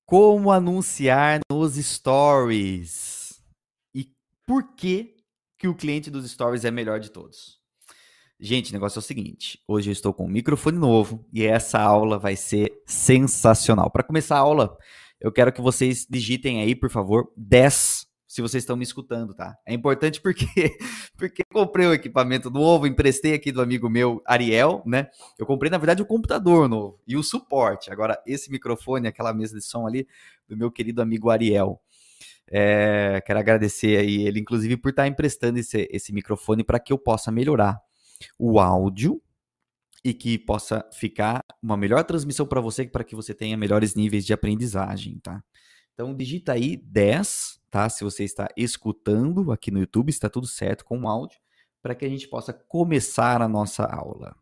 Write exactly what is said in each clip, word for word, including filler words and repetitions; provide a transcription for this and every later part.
Como anunciar nos stories? E por que que o cliente dos stories é melhor de todos? Gente, o negócio é o seguinte, hoje eu estou com um microfone novo e essa aula vai ser sensacional. Para começar a aula, eu quero que vocês digitem aí, por favor, dez, se vocês estão me escutando, tá? É importante porque, porque eu comprei um equipamento novo, emprestei aqui do amigo meu, Ariel, né? Eu comprei, na verdade, o computador novo e o suporte. Agora, esse microfone, aquela mesa de som ali, do meu querido amigo Ariel. É, quero agradecer aí ele, inclusive, por estar emprestando esse, esse microfone para que eu possa melhorar o áudio e que possa ficar uma melhor transmissão para você, para que você tenha melhores níveis de aprendizagem, tá? Então digita aí dez, tá? Se você está escutando aqui no YouTube, está tudo certo com o áudio, para que a gente possa começar a nossa aula.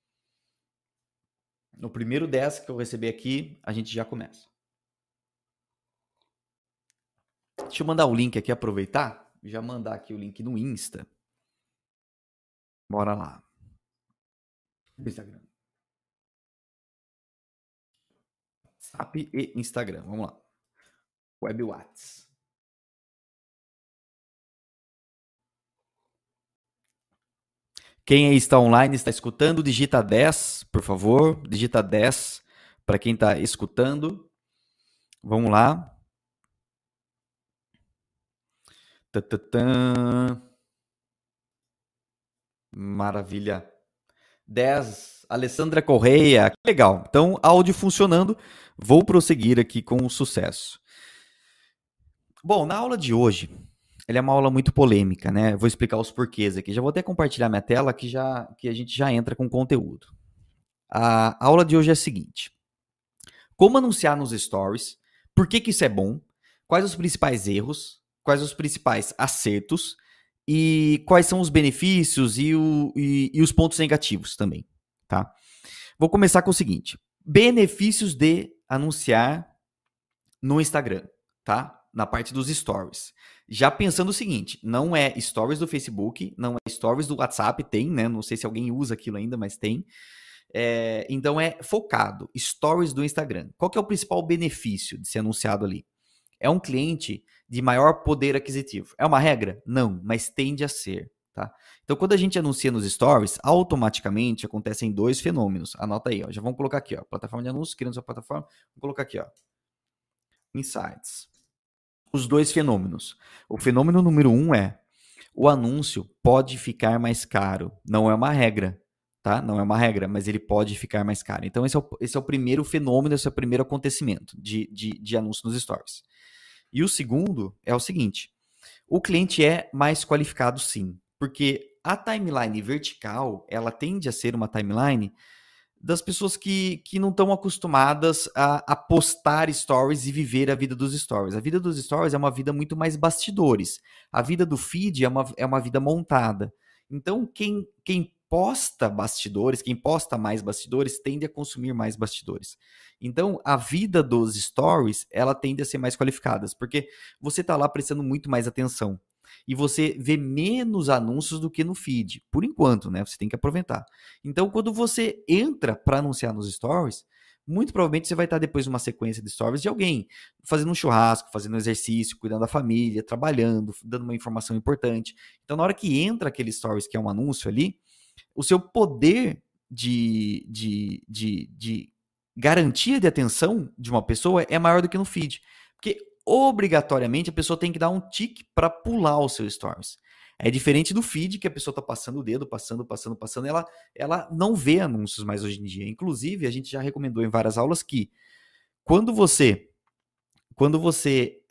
No primeiro dez que eu receber aqui, a gente já começa. Deixa eu mandar o link aqui, aproveitar, já mandar aqui o link no Insta. Bora lá. Instagram. WhatsApp e Instagram, vamos lá. Web Whats. Quem aí está online, está escutando, digita dez, por favor. Digita dez para quem está escutando. Vamos lá. Tatatã. Maravilha. dez. Alessandra Correia. Legal. Então, áudio funcionando. Vou prosseguir aqui com o sucesso. Bom, na aula de hoje, ela é uma aula muito polêmica, né? Vou explicar os porquês aqui. Já vou até compartilhar minha tela que, já, que a gente já entra com conteúdo. A aula de hoje é a seguinte. Como anunciar nos stories? Por que, que isso é bom? Quais os principais erros? Quais os principais acertos? E quais são os benefícios e, o, e, e os pontos negativos também, tá? Vou começar com o seguinte. Benefícios de anunciar no Instagram, tá? Na parte dos stories. Já pensando o seguinte, não é stories do Facebook, não é stories do WhatsApp, tem, né? Não sei se alguém usa aquilo ainda, mas tem. É, então é focado, stories do Instagram. Qual que é o principal benefício de ser anunciado ali? É um cliente de maior poder aquisitivo. É uma regra? Não, mas tende a ser. Tá? Então, quando a gente anuncia nos stories, automaticamente acontecem dois fenômenos. Anota aí, ó. Já vamos colocar aqui, ó. Plataforma de anúncios, criando sua plataforma. Vou colocar aqui, ó. Insights. Os dois fenômenos. O fenômeno número um é o anúncio pode ficar mais caro. Não é uma regra, tá? Não é uma regra, mas ele pode ficar mais caro. Então, esse é o, esse é o primeiro fenômeno, esse é o primeiro acontecimento de, de, de anúncio nos stories. E o segundo é o seguinte, o cliente é mais qualificado sim, porque a timeline vertical, ela tende a ser uma timeline das pessoas que, que não estão acostumadas a, a postar stories e viver a vida dos stories. A vida dos stories é uma vida muito mais bastidores. A vida do feed é uma, é uma vida montada. Então, quem, quem posta bastidores, quem posta mais bastidores, tende a consumir mais bastidores. Então, a vida dos stories, ela tende a ser mais qualificada, porque você está lá prestando muito mais atenção. E você vê menos anúncios do que no feed, por enquanto, né? Você tem que aproveitar. Então, quando você entra para anunciar nos stories, muito provavelmente você vai estar depois de uma sequência de stories de alguém fazendo um churrasco, fazendo um exercício, cuidando da família, trabalhando, dando uma informação importante. Então, na hora que entra aquele stories que é um anúncio ali, o seu poder de, de, de, de garantia de atenção de uma pessoa é maior do que no feed. Porque obrigatoriamente a pessoa tem que dar um tique para pular o seu stories. É diferente do feed, que a pessoa está passando o dedo, passando, passando, passando, ela, ela não vê anúncios mais hoje em dia. Inclusive, a gente já recomendou em várias aulas que quando você, quando você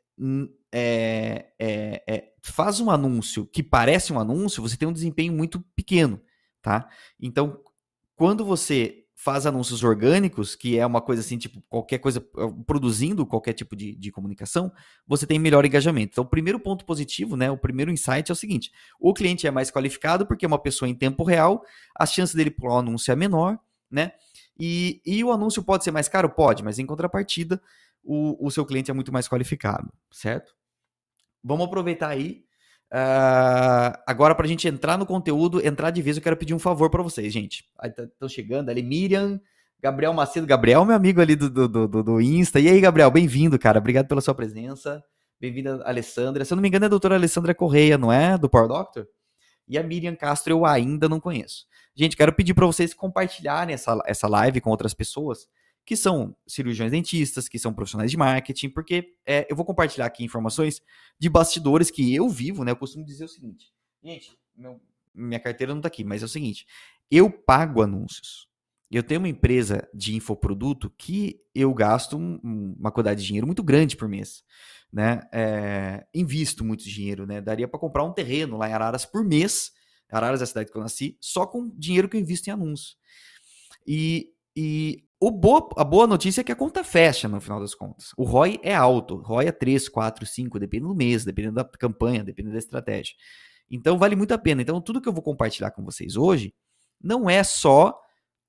é, é, é, faz um anúncio que parece um anúncio, você tem um desempenho muito pequeno, tá? Então, quando você faz anúncios orgânicos, que é uma coisa assim, tipo, qualquer coisa, produzindo qualquer tipo de, de comunicação, você tem melhor engajamento. Então, o primeiro ponto positivo, né, o primeiro insight é o seguinte, o cliente é mais qualificado porque é uma pessoa em tempo real, a chance dele pular o anúncio é menor, né, e, e o anúncio pode ser mais caro? Pode, mas em contrapartida, o, o seu cliente é muito mais qualificado, certo? Vamos aproveitar aí. Uh, agora, para a gente entrar no conteúdo, entrar de vez, eu quero pedir um favor para vocês, gente. Estão chegando ali, Miriam, Gabriel Macedo. Gabriel, meu amigo ali do, do, do, do Insta. E aí, Gabriel, bem-vindo, cara. Obrigado pela sua presença. Bem-vinda, Alessandra. Se eu não me engano, é a doutora Alessandra Correia, não é? Do Power Doctor? E a Miriam Castro eu ainda não conheço. Gente, quero pedir para vocês compartilharem essa, essa live com outras pessoas que são cirurgiões dentistas, que são profissionais de marketing, porque é, eu vou compartilhar aqui informações de bastidores que eu vivo, né? Eu costumo dizer o seguinte, gente, meu, minha carteira não tá aqui, mas é o seguinte, eu pago anúncios. Eu tenho uma empresa de infoproduto que eu gasto um, uma quantidade de dinheiro muito grande por mês. Né? É, invisto muito dinheiro, né? Daria para comprar um terreno lá em Araras por mês, Araras é a cidade que eu nasci, só com dinheiro que eu invisto em anúncios. E, e o boa, a boa notícia é que a conta fecha no final das contas. O R O I é alto, o R O I é três, quatro, cinco, dependendo do mês, dependendo da campanha, dependendo da estratégia. Então vale muito a pena. Então tudo que eu vou compartilhar com vocês hoje não é só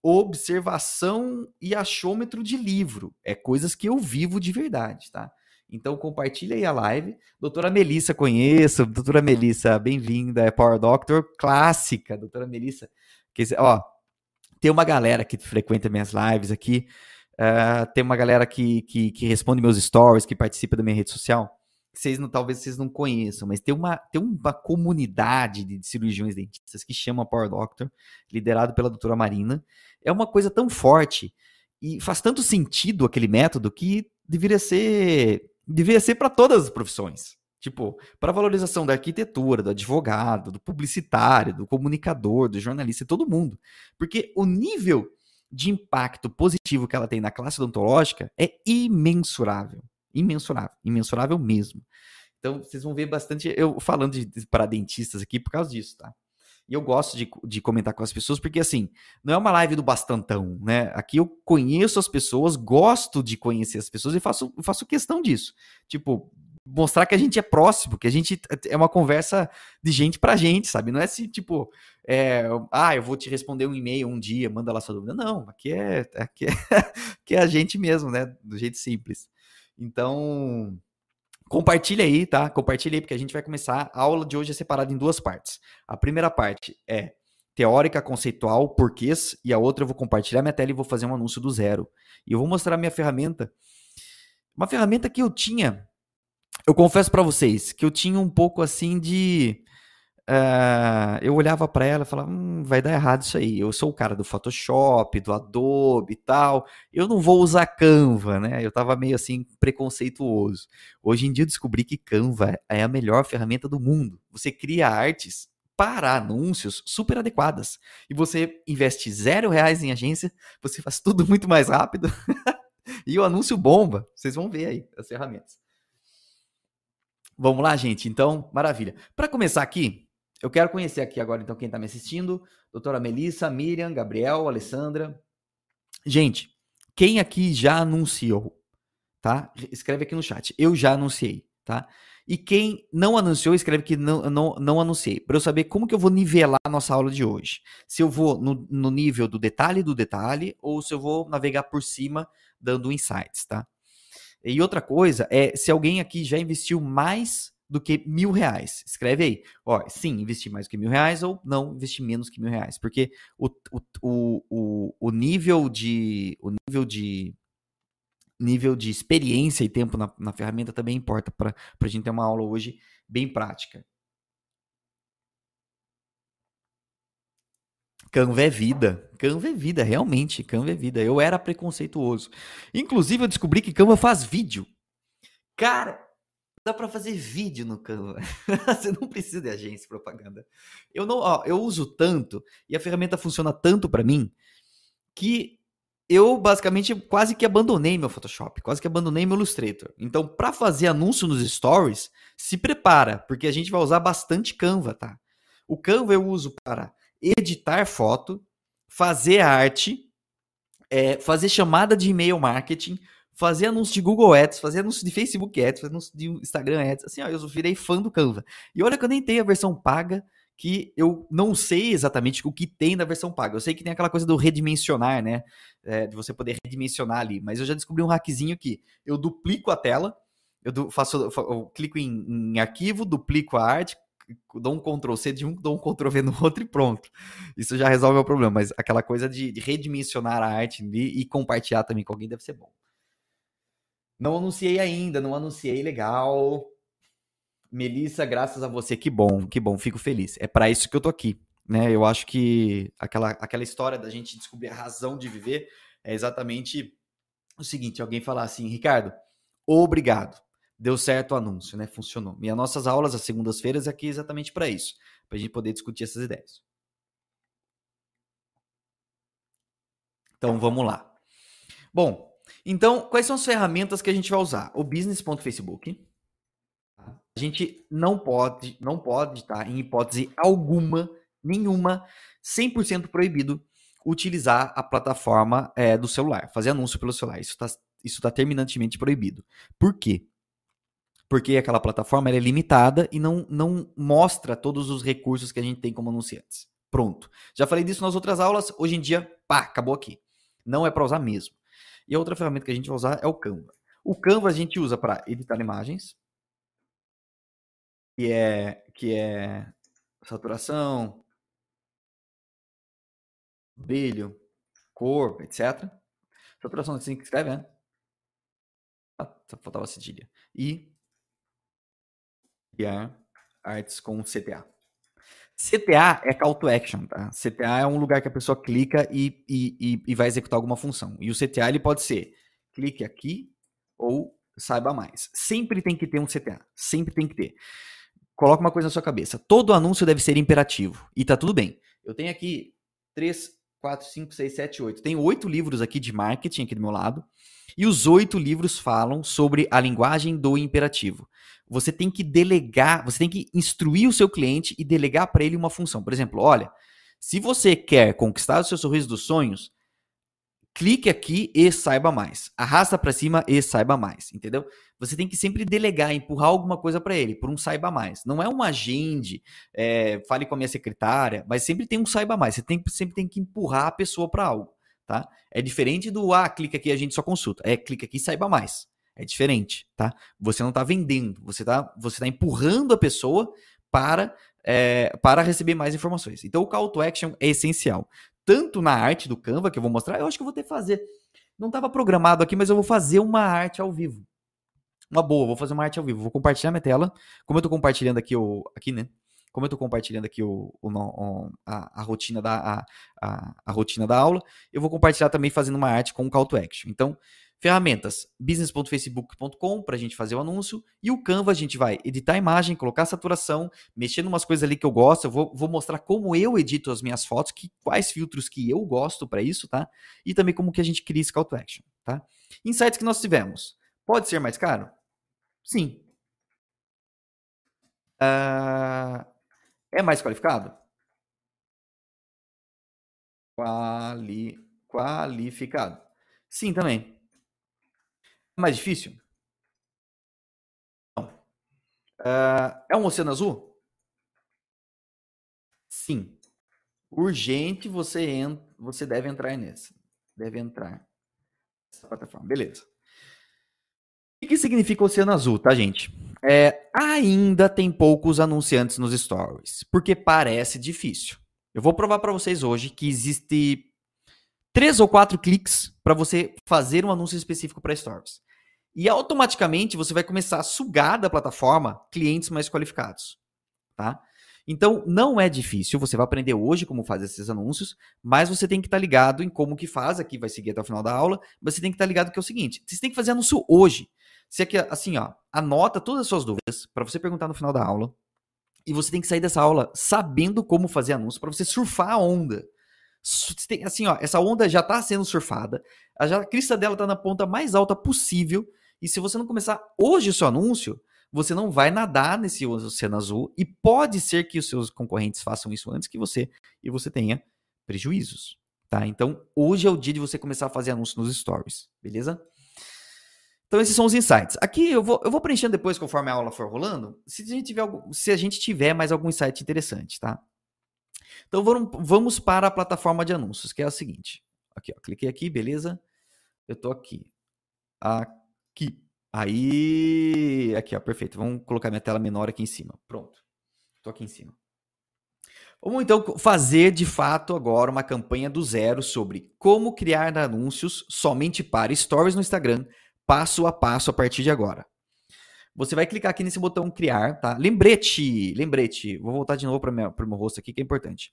observação e achômetro de livro, é coisas que eu vivo de verdade, tá? Então compartilha aí a live. Doutora Melissa, conheço. Doutora Melissa, bem-vinda. É Power Doctor clássica. Doutora Melissa. Que, ó, tem uma galera que frequenta minhas lives aqui. Uh, tem uma galera que, que, que responde meus stories, que participa da minha rede social. Vocês não, talvez vocês não conheçam, mas tem uma, tem uma comunidade de cirurgiões dentistas que chama Power Doctor, liderado pela doutora Marina. É uma coisa tão forte e faz tanto sentido aquele método que deveria ser... Devia ser para todas as profissões. Tipo, para valorização da arquitetura, do advogado, do publicitário, do comunicador, do jornalista, todo mundo. Porque o nível de impacto positivo que ela tem na classe odontológica é imensurável. Imensurável. Imensurável mesmo. Então, vocês vão ver bastante eu falando de, de, para dentistas aqui por causa disso, tá? E eu gosto de, de comentar com as pessoas, porque assim, não é uma live do bastantão, né? Aqui eu conheço as pessoas, gosto de conhecer as pessoas e faço, faço questão disso. Tipo, mostrar que a gente é próximo, que a gente é uma conversa de gente pra gente, sabe? Não é assim, tipo, é, ah, eu vou te responder um e-mail um dia, manda lá sua dúvida. Não, aqui é, aqui é, aqui é a gente mesmo, né? Do jeito simples. Então... Compartilha aí, tá? Compartilha aí, porque a gente vai começar. A aula de hoje é separada em duas partes. A primeira parte é teórica, conceitual, porquês, e a outra eu vou compartilhar minha tela e vou fazer um anúncio do zero. E eu vou mostrar a minha ferramenta. Uma ferramenta que eu tinha, eu confesso para vocês, que eu tinha um pouco assim de... Uh, eu olhava para ela e falava, hum, vai dar errado isso aí. Eu sou o cara do Photoshop, do Adobe e tal. Eu não vou usar Canva, né? Eu tava meio assim preconceituoso. Hoje em dia eu descobri que Canva é a melhor ferramenta do mundo. Você cria artes para anúncios super adequadas. E você investe zero reais em agência, você faz tudo muito mais rápido. E o anúncio bomba. Vocês vão ver aí as ferramentas. Vamos lá, gente? Então, maravilha. Para começar aqui, eu quero conhecer aqui agora, então, quem está me assistindo. Doutora Melissa, Miriam, Gabriel, Alessandra. Gente, quem aqui já anunciou, tá? Escreve aqui no chat. Eu já anunciei, tá? E quem não anunciou, escreve que não, não, não anunciei. Para eu saber como que eu vou nivelar a nossa aula de hoje. Se eu vou no, no nível do detalhe do detalhe ou se eu vou navegar por cima dando insights, tá? E outra coisa é se alguém aqui já investiu mais do que mil reais. Escreve aí. Ó, sim, investi mais do que mil reais ou não, investi menos que mil reais. Porque o, o, o, o nível de... O nível de nível de experiência e tempo na, na ferramenta também importa para a gente ter uma aula hoje bem prática. Canva é vida. Canva é vida, realmente. Canva é vida. Eu era preconceituoso. Inclusive, eu descobri que Canva faz vídeo. Cara, dá para fazer vídeo no Canva. Você não precisa de agência de propaganda. Eu não, ó, eu uso tanto e a ferramenta funciona tanto para mim que eu basicamente quase que abandonei meu Photoshop, quase que abandonei meu Illustrator. Então, para fazer anúncio nos stories, se prepara, porque a gente vai usar bastante Canva, tá? O Canva eu uso para editar foto, fazer arte, é, fazer chamada de e-mail marketing, fazer anúncio de Google Ads, fazer anúncio de Facebook Ads, fazer anúncio de Instagram Ads. Assim, ó, eu virei fã do Canva. E olha que eu nem tenho a versão paga, que eu não sei exatamente o que tem na versão paga. Eu sei que tem aquela coisa do redimensionar, né? É, de você poder redimensionar ali. Mas eu já descobri um hackzinho que eu duplico a tela, eu faço, eu clico em, em arquivo, duplico a arte, dou um control C de um, dou um control V no outro e pronto. Isso já resolve o problema, mas aquela coisa de, de redimensionar a arte e, e compartilhar também com alguém deve ser bom. Não anunciei ainda, não anunciei, legal. Melissa, graças a você, que bom, que bom, fico feliz. É para isso que eu tô aqui, né? Eu acho que aquela, aquela história da gente descobrir a razão de viver é exatamente o seguinte, alguém falar assim, Ricardo, obrigado, deu certo o anúncio, né? Funcionou. E as nossas aulas, às segundas-feiras, é aqui exatamente para isso, para a gente poder discutir essas ideias. Então, vamos lá. Bom, então, quais são as ferramentas que a gente vai usar? O business ponto facebook. A gente não pode, não pode, tá? Em hipótese alguma, nenhuma, cem por cento proibido utilizar a plataforma é, do celular, fazer anúncio pelo celular. Isso está isso tá terminantemente proibido. Por quê? Porque aquela plataforma ela é limitada e não, não mostra todos os recursos que a gente tem como anunciantes. Pronto. Já falei disso nas outras aulas, hoje em dia, pá, acabou aqui. Não é para usar mesmo. E a outra ferramenta que a gente vai usar é o Canva. O Canva a gente usa para editar imagens, que é, que é saturação, brilho, cor, etcétera. Saturação assim que escreve, né? Ah, só faltava cedilha. E criar artes com C T A. C T A é call to action, tá? C T A é um lugar que a pessoa clica e, e, e vai executar alguma função. E o C T A ele pode ser clique aqui ou saiba mais. Sempre tem que ter um C T A. Sempre tem que ter. Coloca uma coisa na sua cabeça. Todo anúncio deve ser imperativo. E tá tudo bem. Eu tenho aqui três, quatro, cinco, seis, sete, oito. Tenho oito livros aqui de marketing aqui do meu lado. E os oito livros falam sobre a linguagem do imperativo. Você tem que delegar, você tem que instruir o seu cliente e delegar para ele uma função. Por exemplo, olha, se você quer conquistar o seu sorriso dos sonhos, clique aqui e saiba mais. Arrasta para cima e saiba mais, entendeu? Você tem que sempre delegar, empurrar alguma coisa para ele, por um saiba mais. Não é um agende, é, fale com a minha secretária, mas sempre tem um saiba mais. Você tem, sempre tem que empurrar a pessoa para algo, tá? É diferente do, ah, clica aqui a gente só consulta. É, clica aqui e saiba mais. É diferente, tá? Você não está vendendo, você está você tá empurrando a pessoa para, é, para receber mais informações. Então, o call to action é essencial. Tanto na arte do Canva, que eu vou mostrar, eu acho que eu vou ter que fazer. Não estava programado aqui, mas eu vou fazer uma arte ao vivo. Uma boa, vou fazer uma arte ao vivo. Vou compartilhar minha tela. Como eu estou compartilhando aqui o. Aqui, né? Como eu estou compartilhando aqui o, o, o a, a, rotina da, a, a, a rotina da aula, eu vou compartilhar também fazendo uma arte com um call to action. Então, ferramentas, business ponto facebook ponto com para a gente fazer o anúncio. E o Canva a gente vai editar a imagem, colocar a saturação, mexer em umas coisas ali que eu gosto. Eu vou, vou mostrar como eu edito as minhas fotos, que, quais filtros que eu gosto para isso, tá? E também como que a gente cria esse call to action, tá? Insights que nós tivemos. Pode ser mais caro? Sim. Uh, é mais qualificado? Quali, qualificado. Sim, também. É mais difícil? Não. Uh, é um oceano azul? Sim. Urgente, você, entra, você deve entrar nessa. Deve entrar nessa plataforma. Beleza. O que significa oceano azul, tá, gente? É, ainda tem poucos anunciantes nos stories, porque parece difícil. Eu vou provar para vocês hoje que existe três ou quatro cliques para você fazer um anúncio específico para stories. E automaticamente você vai começar a sugar da plataforma clientes mais qualificados, tá? Então, não é difícil, você vai aprender hoje como fazer esses anúncios, mas você tem que estar tá ligado em como que faz, aqui vai seguir até o final da aula, mas você tem que estar tá ligado que é o seguinte, você tem que fazer anúncio hoje. Você aqui, assim, ó, anota todas as suas dúvidas para você perguntar no final da aula, e você tem que sair dessa aula sabendo como fazer anúncio para você surfar a onda. Assim, ó, essa onda já está sendo surfada, a crista dela está na ponta mais alta possível, e se você não começar hoje o seu anúncio, você não vai nadar nesse oceano azul e pode ser que os seus concorrentes façam isso antes que você e você tenha prejuízos, tá? Então, hoje é o dia de você começar a fazer anúncio nos stories, beleza? Então, esses são os insights. Aqui eu vou, eu vou preenchendo depois, conforme a aula for rolando, se a gente tiver, algum, se a gente tiver mais algum insight interessante, tá? Então, vamos para a plataforma de anúncios, que é a seguinte. Aqui, ó, cliquei aqui, beleza? Eu tô aqui. Aqui. Aí, aqui, ó, perfeito. Vamos colocar minha tela menor aqui em cima. Pronto. Tô aqui em cima. Vamos então fazer de fato agora uma campanha do zero sobre como criar anúncios somente para stories no Instagram, passo a passo a partir de agora. Você vai clicar aqui nesse botão criar, tá? Lembrete, lembrete, vou voltar de novo para o meu rosto aqui que é importante.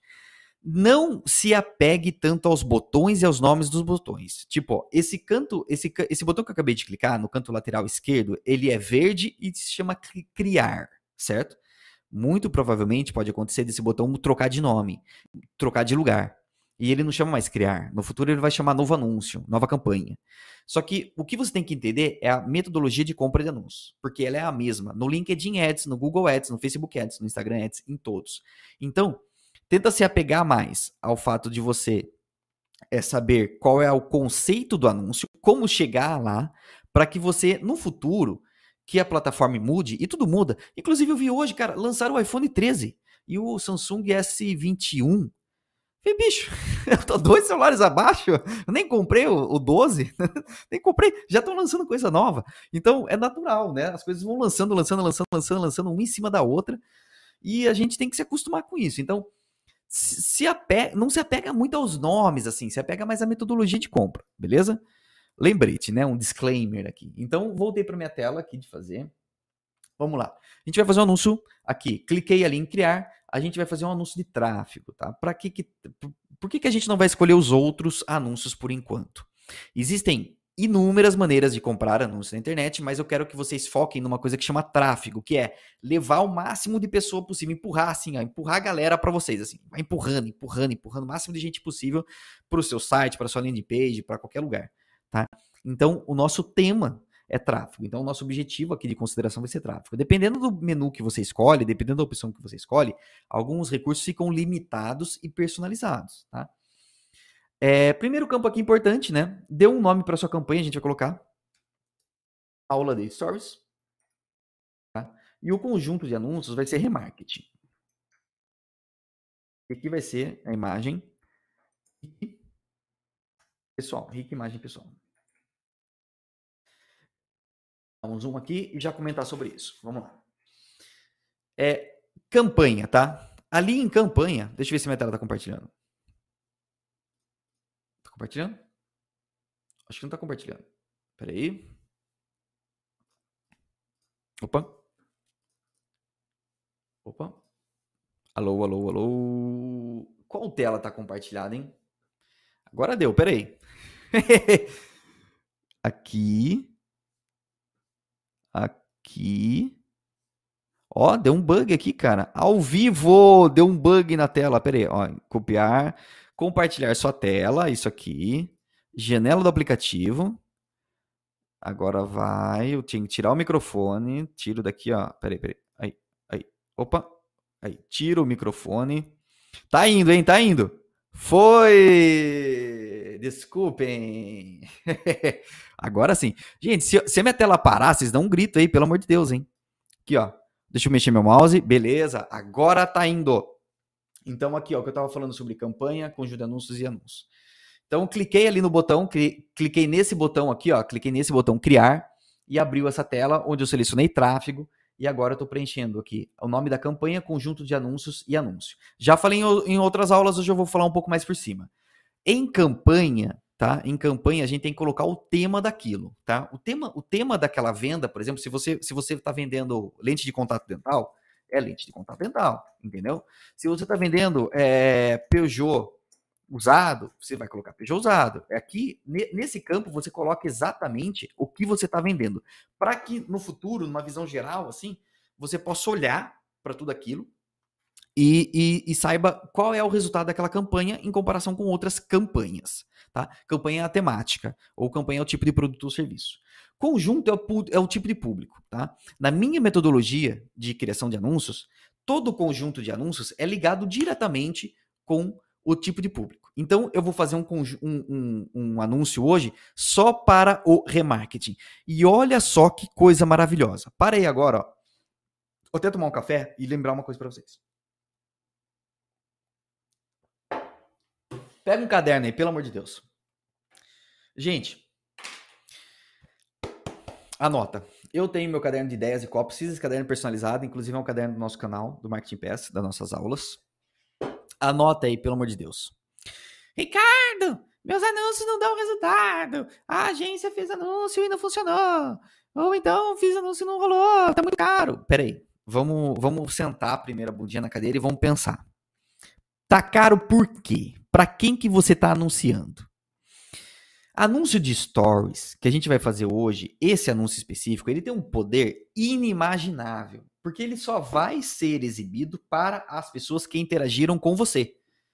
Não se apegue tanto aos botões e aos nomes dos botões. Tipo, ó, esse canto, esse, esse botão que eu acabei de clicar no canto lateral esquerdo, ele é verde e se chama criar, certo? Muito provavelmente pode acontecer desse botão trocar de nome, trocar de lugar. E ele não chama mais criar. No futuro ele vai chamar novo anúncio, nova campanha. Só que o que você tem que entender é a metodologia de compra de anúncios. Porque ela é a mesma no LinkedIn Ads, no Google Ads, no Facebook Ads, no Instagram Ads, em todos. Então, tenta se apegar mais ao fato de você é, saber qual é o conceito do anúncio, como chegar lá, para que você, no futuro, que a plataforma mude, e tudo muda. Inclusive, eu vi hoje, cara, lançaram o iPhone treze e o Samsung S vinte e um. Falei, bicho, eu tô dois celulares abaixo, eu nem comprei o, o doze, nem comprei, já estão lançando coisa nova. Então, é natural, né? As coisas vão lançando, lançando, lançando, lançando, lançando, uma em cima da outra, e a gente tem que se acostumar com isso. Então, se, se apega, não se apega muito aos nomes, assim, se apega mais à metodologia de compra, beleza? Lembrete, né? Um disclaimer aqui. Então, voltei para minha tela aqui de fazer. Vamos lá. A gente vai fazer um anúncio aqui. Cliquei ali em criar. A gente vai fazer um anúncio de tráfego, tá? Para que que, por que que a gente não vai escolher os outros anúncios por enquanto? Existem inúmeras maneiras de comprar anúncios na internet, mas eu quero que vocês foquem numa coisa que chama tráfego, que é levar o máximo de pessoa possível, empurrar assim, ó, empurrar a galera para vocês, assim, vai empurrando, empurrando, empurrando o máximo de gente possível para o seu site, para sua landing page, para qualquer lugar. Tá? Então, o nosso tema é tráfego. Então, o nosso objetivo aqui de consideração vai ser tráfego. Dependendo do menu que você escolhe, dependendo da opção que você escolhe, alguns recursos ficam limitados e personalizados. Tá? É, primeiro campo aqui importante, né? Dê um nome para sua campanha, a gente vai colocar aula de stories. Tá? E o conjunto de anúncios vai ser remarketing. E aqui vai ser a imagem pessoal, rica imagem pessoal. Dá um zoom aqui e já comentar sobre isso. Vamos lá. É, campanha, tá? Ali em campanha, deixa eu ver se minha tela tá compartilhando. Tá compartilhando? Acho que não tá compartilhando. Pera aí. Opa. Opa. Alô, alô, alô. Qual tela tá compartilhada, hein? Agora deu, pera aí. Aqui. Aqui. Ó, deu um bug aqui, cara. Ao vivo, deu um bug na tela. Pera aí, ó. Copiar, compartilhar sua tela, isso aqui. Janela do aplicativo. Agora vai, eu tinha que tirar o microfone. Tiro daqui, ó. Peraí, peraí. Aí, aí. Opa. Aí, tiro o microfone. Tá indo, hein? Tá indo. Foi! Desculpem. Agora sim. Gente, se, se a minha tela parar, vocês dão um grito aí, pelo amor de Deus, hein? Aqui, ó. Deixa eu mexer meu mouse. Beleza. Agora tá indo. Então, aqui, ó, que eu tava falando sobre campanha, conjunto de anúncios e anúncios. Então, cliquei ali no botão, cliquei nesse botão aqui, ó, cliquei nesse botão criar e abriu essa tela onde eu selecionei tráfego e agora eu estou preenchendo aqui o nome da campanha, conjunto de anúncios e anúncio. Já falei em, em outras aulas, hoje eu vou falar um pouco mais por cima. Em campanha, tá? Em campanha a gente tem que colocar o tema daquilo, tá? O tema, o tema daquela venda, por exemplo, se você se você está vendendo lente de contato dental, é lente de contato dental, entendeu? Se você está vendendo é, Peugeot usado, você vai colocar Peugeot usado. Aqui, nesse campo, você coloca exatamente o que você está vendendo. Para que no futuro, numa visão geral, assim, você possa olhar para tudo aquilo e, e, e saiba qual é o resultado daquela campanha em comparação com outras campanhas. Tá? Campanha é a temática, ou campanha é o tipo de produto ou serviço. Conjunto é o, é o tipo de público. Tá? Na minha metodologia de criação de anúncios, todo conjunto de anúncios é ligado diretamente com o tipo de público. Então, eu vou fazer um, um, um, um anúncio hoje só para o remarketing. E olha só que coisa maravilhosa. Para aí agora, ó. Vou até tomar um café e lembrar uma coisa para vocês. Pega um caderno aí, pelo amor de Deus. Gente, anota. Eu tenho meu caderno de ideias e copos, fiz esse caderno personalizado, inclusive é um caderno do nosso canal, do Marketing Pass, das nossas aulas. Anota aí, pelo amor de Deus. Ricardo, meus anúncios não dão resultado. A agência fez anúncio e não funcionou. Ou então fiz anúncio e não rolou, tá muito caro. Peraí, vamos, vamos sentar a primeira bundinha na cadeira e vamos pensar. Tá caro por quê? Para quem que você tá anunciando? Anúncio de stories que a gente vai fazer hoje, esse anúncio específico, ele tem um poder inimaginável, porque ele só vai ser exibido para as pessoas que interagiram com você.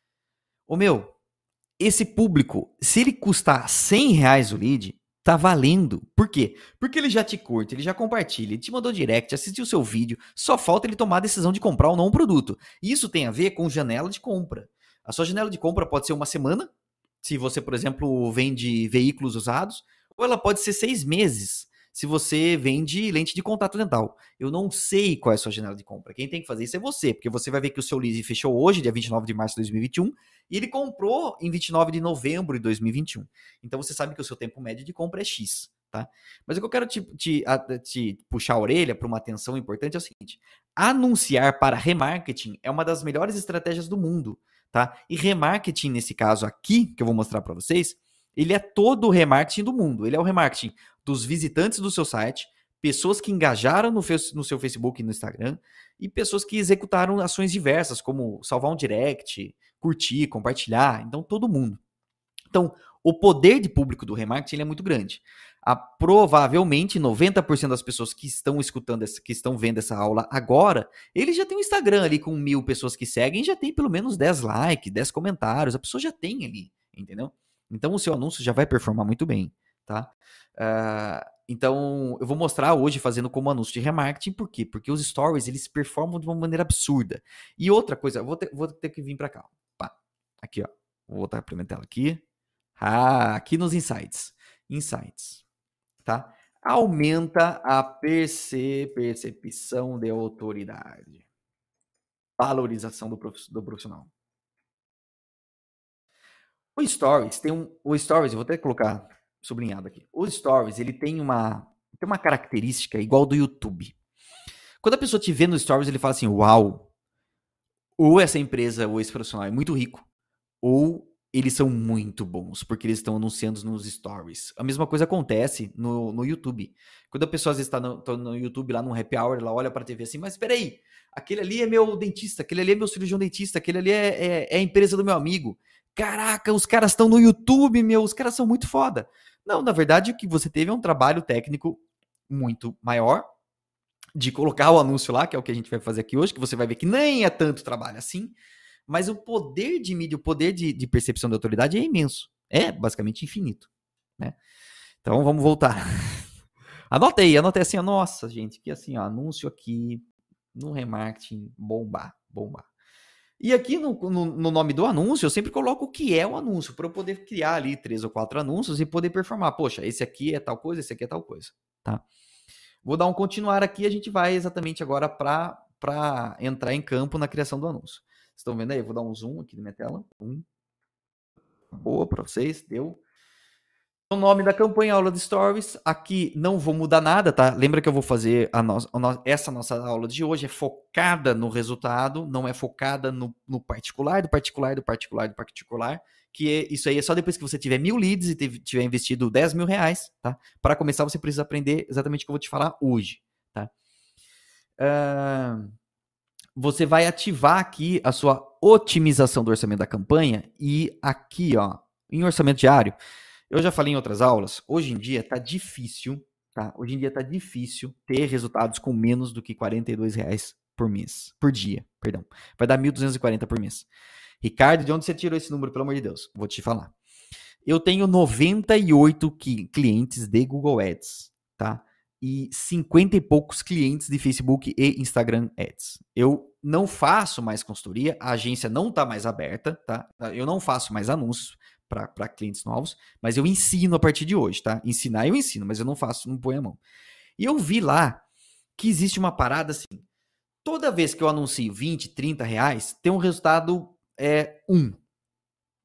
Ô meu, esse público, se ele custar cem reais o lead, tá valendo. Por quê? Porque ele já te curte, ele já compartilha, ele te mandou direct, assistiu o seu vídeo, só falta ele tomar a decisão de comprar ou não um produto. Isso tem a ver com janela de compra. A sua janela de compra pode ser uma semana, se você, por exemplo, vende veículos usados, ou ela pode ser seis meses, se você vende lente de contato dental. Eu não sei qual é a sua janela de compra. Quem tem que fazer isso é você, porque você vai ver que o seu lead fechou hoje, dia vinte e nove de março de dois mil e vinte e um, e ele comprou em vinte e nove de novembro de dois mil e vinte e um. Então você sabe que o seu tempo médio de compra é X, tá? Mas o que eu quero te, te, te puxar a orelha para uma atenção importante é o seguinte: anunciar para remarketing é uma das melhores estratégias do mundo. Tá? E remarketing, nesse caso aqui, que eu vou mostrar para vocês, ele é todo o remarketing do mundo. Ele é o remarketing dos visitantes do seu site, pessoas que engajaram no, no seu Facebook e no Instagram, e pessoas que executaram ações diversas, como salvar um direct, curtir, compartilhar. Então, todo mundo. Então, o poder de público do remarketing ele é muito grande. A, provavelmente noventa por cento das pessoas que estão escutando, essa, que estão vendo essa aula agora, ele já tem um Instagram ali com mil pessoas que seguem, já tem pelo menos dez likes, dez comentários, a pessoa já tem ali, entendeu? Então o seu anúncio já vai performar muito bem, tá? Uh, então eu vou mostrar hoje fazendo como anúncio de remarketing, por quê? Porque os stories eles performam de uma maneira absurda. E outra coisa, eu vou ter, vou ter que vir para cá, pá. Aqui ó, vou voltar para minha tela aqui, ah, aqui nos insights, insights. Tá? Aumenta a perce- percepção de autoridade. Valorização do, prof, do profissional. O Stories tem um. O Stories, eu vou até colocar sublinhado aqui. O Stories, ele tem uma, tem uma característica igual do YouTube. Quando a pessoa te vê no Stories, ele fala assim: uau! Ou essa empresa ou esse profissional é muito rico, ou eles são muito bons, porque eles estão anunciando nos stories. A mesma coisa acontece no, no YouTube. Quando a pessoa às vezes está no, tá no YouTube, lá no happy hour, ela olha para a T V assim, mas espera aí, aquele ali é meu dentista, aquele ali é meu cirurgião dentista, aquele ali é, é, é a empresa do meu amigo. Caraca, os caras estão no YouTube, meu, os caras são muito foda. Não, na verdade, o que você teve é um trabalho técnico muito maior, de colocar o anúncio lá, que é o que a gente vai fazer aqui hoje, que você vai ver que nem é tanto trabalho assim, mas o poder de mídia, o poder de, de percepção da autoridade é imenso. É basicamente infinito, né? Então, vamos voltar. Anota aí, anota aí assim, ó, nossa, gente, que assim, ó, anúncio aqui no remarketing, bombar, bombar. E aqui no, no, no nome do anúncio, eu sempre coloco o que é o anúncio, para eu poder criar ali três ou quatro anúncios e poder performar. Poxa, esse aqui é tal coisa, esse aqui é tal coisa, tá? Vou dar um continuar aqui, a gente vai exatamente agora para entrar em campo na criação do anúncio. Estão vendo aí? Eu vou dar um zoom aqui na minha tela. Um. Boa para vocês, deu. O nome da campanha, aula de stories. Aqui não vou mudar nada, tá? Lembra que eu vou fazer a no... a no... essa nossa aula de hoje é focada no resultado, não é focada no, no particular, do particular, do particular, do particular. Que é, isso aí é só depois que você tiver mil leads e tiver investido dez mil reais, tá? Para começar, você precisa aprender exatamente o que eu vou te falar hoje, tá? Uh... Você vai ativar aqui a sua otimização do orçamento da campanha e aqui, ó, em orçamento diário, eu já falei em outras aulas, hoje em dia tá difícil, tá? Hoje em dia tá difícil ter resultados com menos do que quarenta e dois reais por mês, por dia, perdão. Vai dar mil duzentos e quarenta por mês. Ricardo, de onde você tirou esse número, pelo amor de Deus? Vou te falar. Eu tenho noventa e oito clientes de Google Ads, tá? E cinquenta e poucos clientes de Facebook e Instagram Ads. Eu não faço mais consultoria, a agência não está mais aberta, tá? Eu não faço mais anúncios para clientes novos, mas eu ensino a partir de hoje, tá? Ensinar eu ensino, mas eu não faço, não ponho a mão. E eu vi lá que existe uma parada assim, toda vez que eu anuncio vinte, trinta reais, tem um resultado é, um.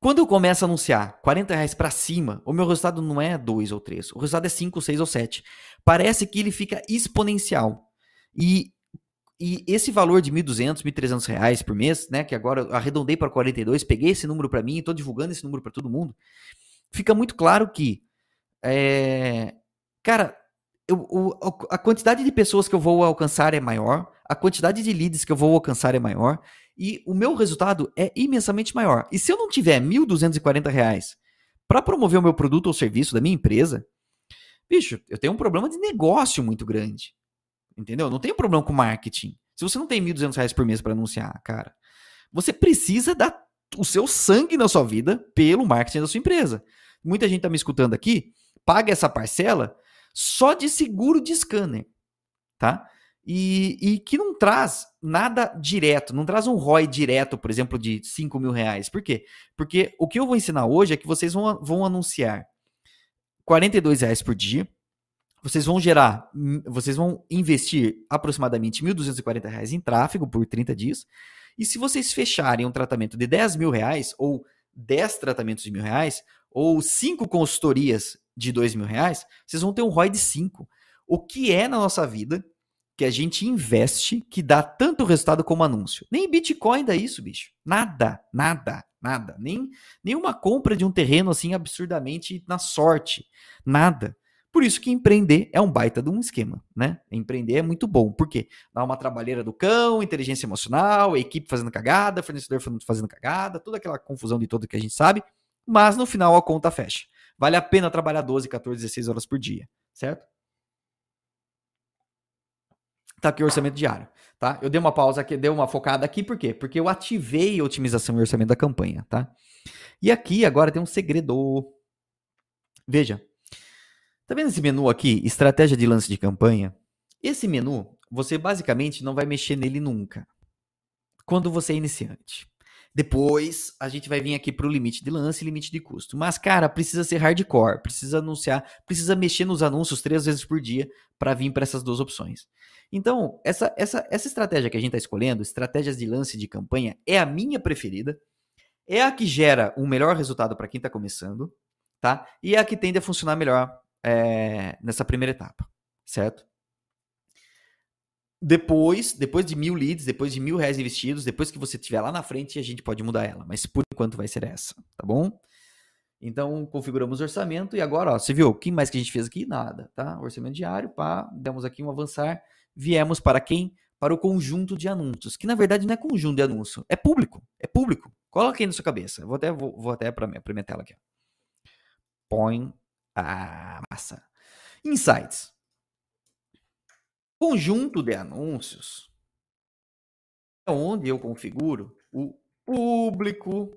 Quando eu começo a anunciar quarenta reais para cima, o meu resultado não é dois ou três, o resultado é cinco, seis ou sete. Parece que ele fica exponencial. E, e esse valor de mil e duzentos, mil e trezentos reais por mês, né, que agora eu arredondei para quarenta e dois, peguei esse número para mim e estou divulgando esse número para todo mundo, fica muito claro que, é, cara, eu, o, a quantidade de pessoas que eu vou alcançar é maior, a quantidade de leads que eu vou alcançar é maior, e o meu resultado é imensamente maior. E se eu não tiver mil duzentos e quarenta reais para promover o meu produto ou serviço da minha empresa, bicho, eu tenho um problema de negócio muito grande. Entendeu? Não tem problema com marketing. Se você não tem mil e duzentos reais por mês para anunciar, cara, você precisa dar o seu sangue na sua vida pelo marketing da sua empresa. Muita gente tá me escutando aqui, paga essa parcela só de seguro de scanner, tá? E, e que não traz nada direto, não traz um R O I direto, por exemplo, de cinco mil reais. Por quê? Porque o que eu vou ensinar hoje é que vocês vão, vão anunciar quarenta e dois reais por dia, vocês vão gerar, vocês vão investir aproximadamente mil duzentos e quarenta reais em tráfego por trinta dias, e se vocês fecharem um tratamento de dez mil reais, ou dez tratamentos de mil reais, ou cinco consultorias de dois mil reais, vocês vão ter um R O I de cinco. O que é na nossa vida que a gente investe que dá tanto resultado como anúncio? Nem Bitcoin dá isso, bicho. Nada, nada, nada. Nem nenhuma compra de um terreno assim absurdamente na sorte. Nada. Por isso que empreender é um baita de um esquema, né? Empreender é muito bom. Por quê? Dá uma trabalheira do cão, inteligência emocional, equipe fazendo cagada, fornecedor fazendo cagada, toda aquela confusão de todo que a gente sabe, mas no final a conta fecha. Vale a pena trabalhar doze, quatorze, dezesseis horas por dia, certo? Tá aqui o orçamento diário, tá? Eu dei uma pausa aqui, dei uma focada aqui, por quê? Porque eu ativei a otimização e orçamento da campanha, tá? E aqui agora tem um segredo. Veja. Tá vendo esse menu aqui, estratégia de lance de campanha? Esse menu, você basicamente não vai mexer nele nunca, quando você é iniciante. Depois, a gente vai vir aqui para o limite de lance e limite de custo. Mas, cara, precisa ser hardcore, precisa anunciar, precisa mexer nos anúncios três vezes por dia para vir para essas duas opções. Então, essa, essa, essa estratégia que a gente está escolhendo, estratégias de lance de campanha, é a minha preferida, é a que gera um melhor resultado para quem está começando, tá? E é a que tende a funcionar melhor É, nessa primeira etapa, certo? Depois, depois de mil leads, depois de mil reais investidos, depois que você estiver lá na frente, a gente pode mudar ela, mas por enquanto vai ser essa, tá bom? Então, configuramos o orçamento e agora, ó, você viu, o que mais que a gente fez aqui? Nada, tá? Orçamento diário, pá, demos aqui um avançar, viemos para quem? Para o conjunto de anúncios, que na verdade não é conjunto de anúncio, é público, é público. Coloca aí na sua cabeça, vou até, vou, vou até para minha, minha tela aqui. Põe a massa. Insights. Conjunto de anúncios é onde eu configuro o público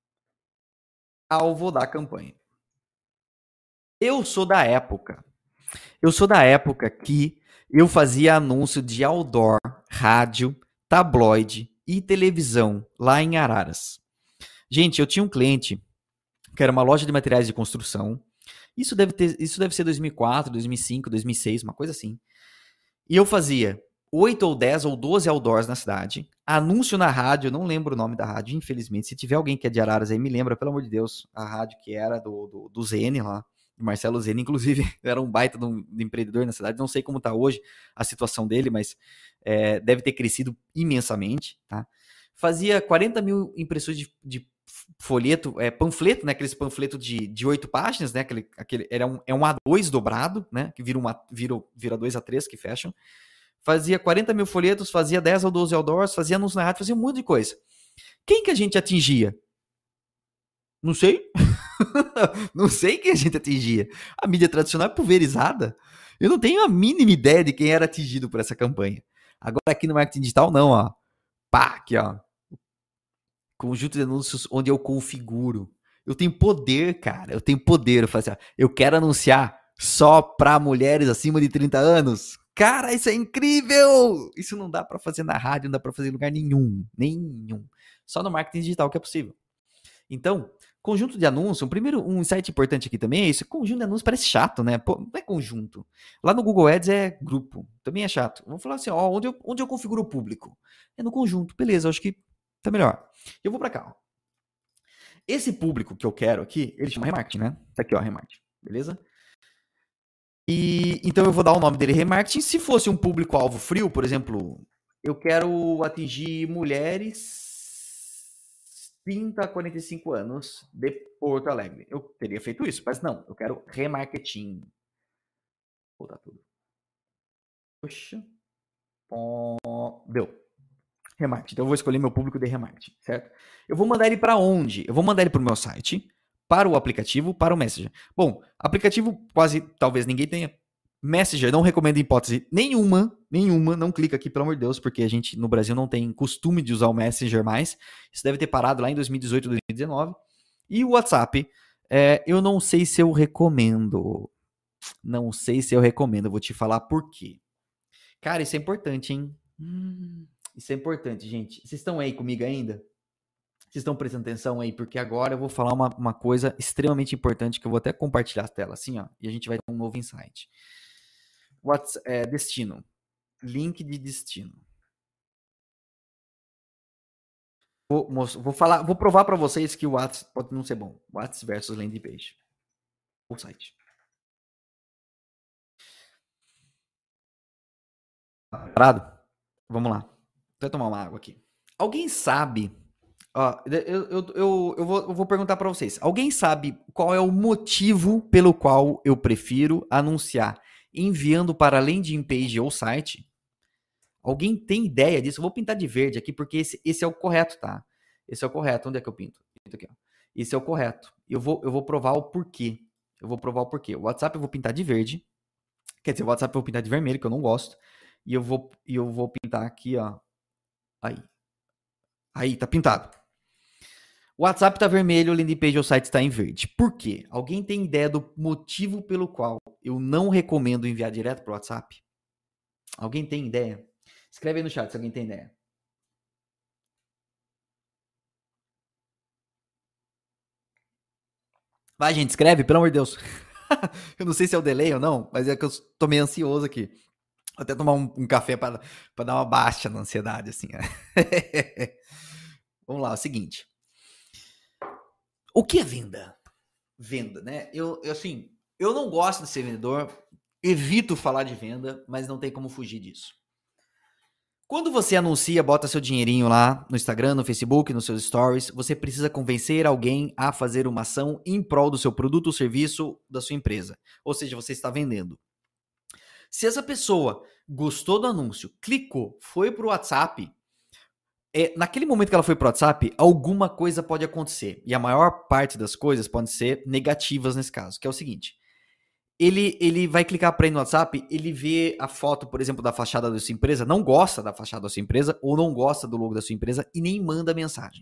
alvo da campanha. Eu sou da época. Eu sou da época que eu fazia anúncio de outdoor, rádio, tabloide e televisão lá em Araras. Gente, eu tinha um cliente que era uma loja de materiais de construção. Isso deve ter, isso deve ser dois mil e quatro, dois mil e cinco, dois mil e seis, uma coisa assim. E eu fazia oito ou dez ou doze outdoors na cidade, anúncio na rádio, não lembro o nome da rádio, infelizmente. Se tiver alguém que é de Araras aí, me lembra, pelo amor de Deus, a rádio que era do, do, do Zene lá, do Marcelo Zene, inclusive, era um baita de um de empreendedor na cidade. Não sei como está hoje a situação dele, mas é, deve ter crescido imensamente, tá? Fazia quarenta mil impressões de, de folheto, é, panfleto, né? Aqueles panfletos de oito páginas, né? Aquele, aquele, era um, é um A dois dobrado, né? Que vira, uma, vira, vira dois A três que fecham. Fazia quarenta mil folhetos, fazia dez ou doze outdoors, fazia anúncio na rádio, fazia um monte de coisa. Quem que a gente atingia? Não sei. Não sei quem a gente atingia. A mídia tradicional é pulverizada. Eu não tenho a mínima ideia de quem era atingido por essa campanha. Agora aqui no marketing digital, não, ó. Pá, aqui, ó. Conjunto de anúncios onde eu configuro. Eu tenho poder, cara. Eu tenho poder. Eu, faço, eu quero anunciar só para mulheres acima de trinta anos. Cara, isso é incrível! Isso não dá para fazer na rádio, não dá para fazer em lugar nenhum. Nenhum. Só no marketing digital que é possível. Então, conjunto de anúncios, um primeiro um insight importante aqui também é isso. Conjunto de anúncios parece chato, né? Pô, não é conjunto. Lá no Google Ads é grupo. Também é chato. Vamos falar assim, ó, onde eu, onde eu configuro o público? É no conjunto. Beleza, acho que tá melhor. Eu vou para cá. Ó. Esse público que eu quero aqui, ele chama remarketing, né? Tá aqui, ó, remarketing, beleza? E então eu vou dar o nome dele remarketing. Se fosse um público-alvo frio, por exemplo, eu quero atingir mulheres trinta a quarenta e cinco anos de Porto Alegre. Eu teria feito isso, mas não, eu quero remarketing. Vou botar tudo. Poxa. Deu. Remarketing. Então eu vou escolher meu público de remarketing, certo? Eu vou mandar ele para onde? Eu vou mandar ele para o meu site, para o aplicativo, para o Messenger. Bom, aplicativo quase talvez ninguém tenha. Messenger, não recomendo em hipótese nenhuma, nenhuma, não clica aqui, pelo amor de Deus, porque a gente no Brasil não tem costume de usar o Messenger mais. Isso deve ter parado lá em dois mil e dezoito, dois mil e dezenove. E o WhatsApp, é, eu não sei se eu recomendo. Não sei se eu recomendo, eu vou te falar por quê. Cara, isso é importante, hein? Hum, isso é importante, gente. Vocês estão aí comigo ainda? Vocês estão prestando atenção aí? Porque agora eu vou falar uma, uma coisa extremamente importante que eu vou até compartilhar a tela assim, ó. E a gente vai ter um novo insight. What's, é, destino. Link de destino. Vou, vou falar, vou provar para vocês que o WhatsApp pode não ser bom. WhatsApp versus landing page. O site. Parado? Vamos lá. Vou tomar uma água aqui. Alguém sabe... Ó, eu, eu, eu, eu, vou, eu vou perguntar para vocês. Alguém sabe qual é o motivo pelo qual eu prefiro anunciar enviando para landing page ou site? Alguém tem ideia disso? Eu vou pintar de verde aqui porque esse, esse é o correto, tá? Esse é o correto. Onde é que eu pinto? Pinto aqui, ó. Esse é o correto. Eu vou, eu vou provar o porquê. Eu vou provar o porquê. O WhatsApp eu vou pintar de verde. Quer dizer, o WhatsApp eu vou pintar de vermelho, que eu não gosto. E eu vou, eu vou pintar aqui, ó. Aí. Aí, tá pintado. O WhatsApp está vermelho, o landing page ou site está em verde. Por quê? Alguém tem ideia do motivo pelo qual eu não recomendo enviar direto para o WhatsApp? Alguém tem ideia? Escreve aí no chat se alguém tem ideia. Vai, gente, escreve, pelo amor de Deus. Eu não sei se é o delay ou não, mas é que eu tô meio ansioso aqui. Vou até tomar um, um café para dar uma baixa na ansiedade, assim. Vamos lá, é o seguinte. O que é venda? Venda, né? Eu, eu, assim, eu não gosto de ser vendedor, evito falar de venda, mas não tem como fugir disso. Quando você anuncia, bota seu dinheirinho lá no Instagram, no Facebook, nos seus stories, você precisa convencer alguém a fazer uma ação em prol do seu produto ou serviço da sua empresa. Ou seja, você está vendendo. Se essa pessoa gostou do anúncio, clicou, foi para o WhatsApp, é, naquele momento que ela foi para o WhatsApp, alguma coisa pode acontecer. E a maior parte das coisas podem ser negativas nesse caso, que é o seguinte. Ele, ele vai clicar para ir no WhatsApp, ele vê a foto, por exemplo, da fachada da sua empresa, não gosta da fachada da sua empresa, ou não gosta do logo da sua empresa, e nem manda mensagem.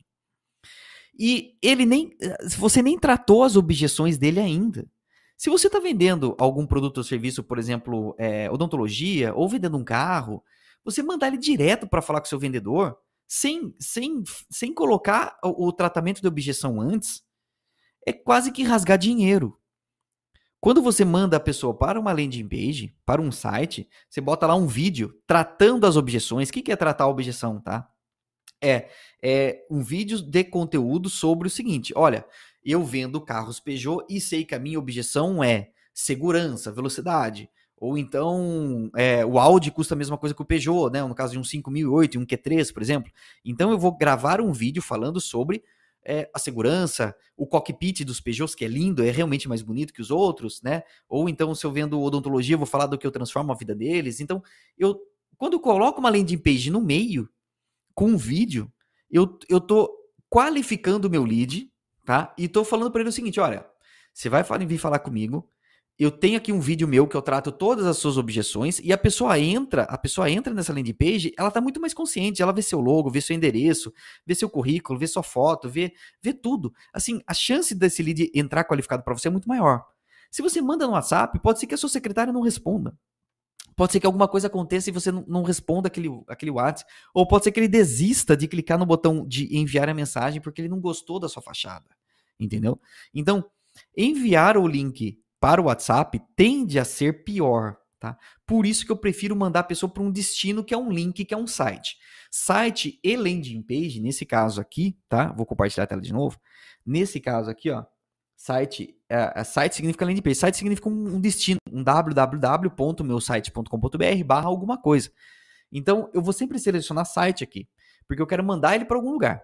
E ele nem. Você nem tratou as objeções dele ainda. Se você está vendendo algum produto ou serviço, por exemplo, é, odontologia, ou vendendo um carro, você mandar ele direto para falar com o seu vendedor, sem, sem, sem colocar o, o tratamento de objeção antes, é quase que rasgar dinheiro. Quando você manda a pessoa para uma landing page, para um site, você bota lá um vídeo tratando as objeções. O que é tratar a objeção, tá? É, é um vídeo de conteúdo sobre o seguinte: olha, eu vendo carros Peugeot e sei que a minha objeção é segurança, velocidade. Ou então, é, o Audi custa a mesma coisa que o Peugeot, né? No caso de um cinco mil e oito e um Q três, por exemplo. Então eu vou gravar um vídeo falando sobre é, a segurança, o cockpit dos Peugeots, que é lindo, é realmente mais bonito que os outros, né? Ou então, se eu vendo odontologia, eu vou falar do que eu transformo a vida deles. Então, eu, quando eu coloco uma landing page no meio, com um vídeo, eu, eu tô qualificando o meu lead, tá? E tô falando para ele o seguinte: olha, você vai vir falar comigo, eu tenho aqui um vídeo meu que eu trato todas as suas objeções, e a pessoa entra, a pessoa entra nessa landing page, ela tá muito mais consciente, ela vê seu logo, vê seu endereço, vê seu currículo, vê sua foto, vê, vê tudo. Assim, a chance desse lead entrar qualificado para você é muito maior. Se você manda no WhatsApp, pode ser que a sua secretária não responda. Pode ser que alguma coisa aconteça e você não, não responda aquele, aquele WhatsApp, ou pode ser que ele desista de clicar no botão de enviar a mensagem porque ele não gostou da sua fachada, entendeu? Então, enviar o link para o WhatsApp tende a ser pior, tá? Por isso que eu prefiro mandar a pessoa para um destino que é um link, que é um site. Site e landing page, nesse caso aqui, tá? Vou compartilhar a tela de novo. Nesse caso aqui, ó, site, uh, site significa landing page. Site significa um, um destino, um w w w ponto meu site ponto com ponto b r barra alguma coisa. Então, eu vou sempre selecionar site aqui, porque eu quero mandar ele para algum lugar,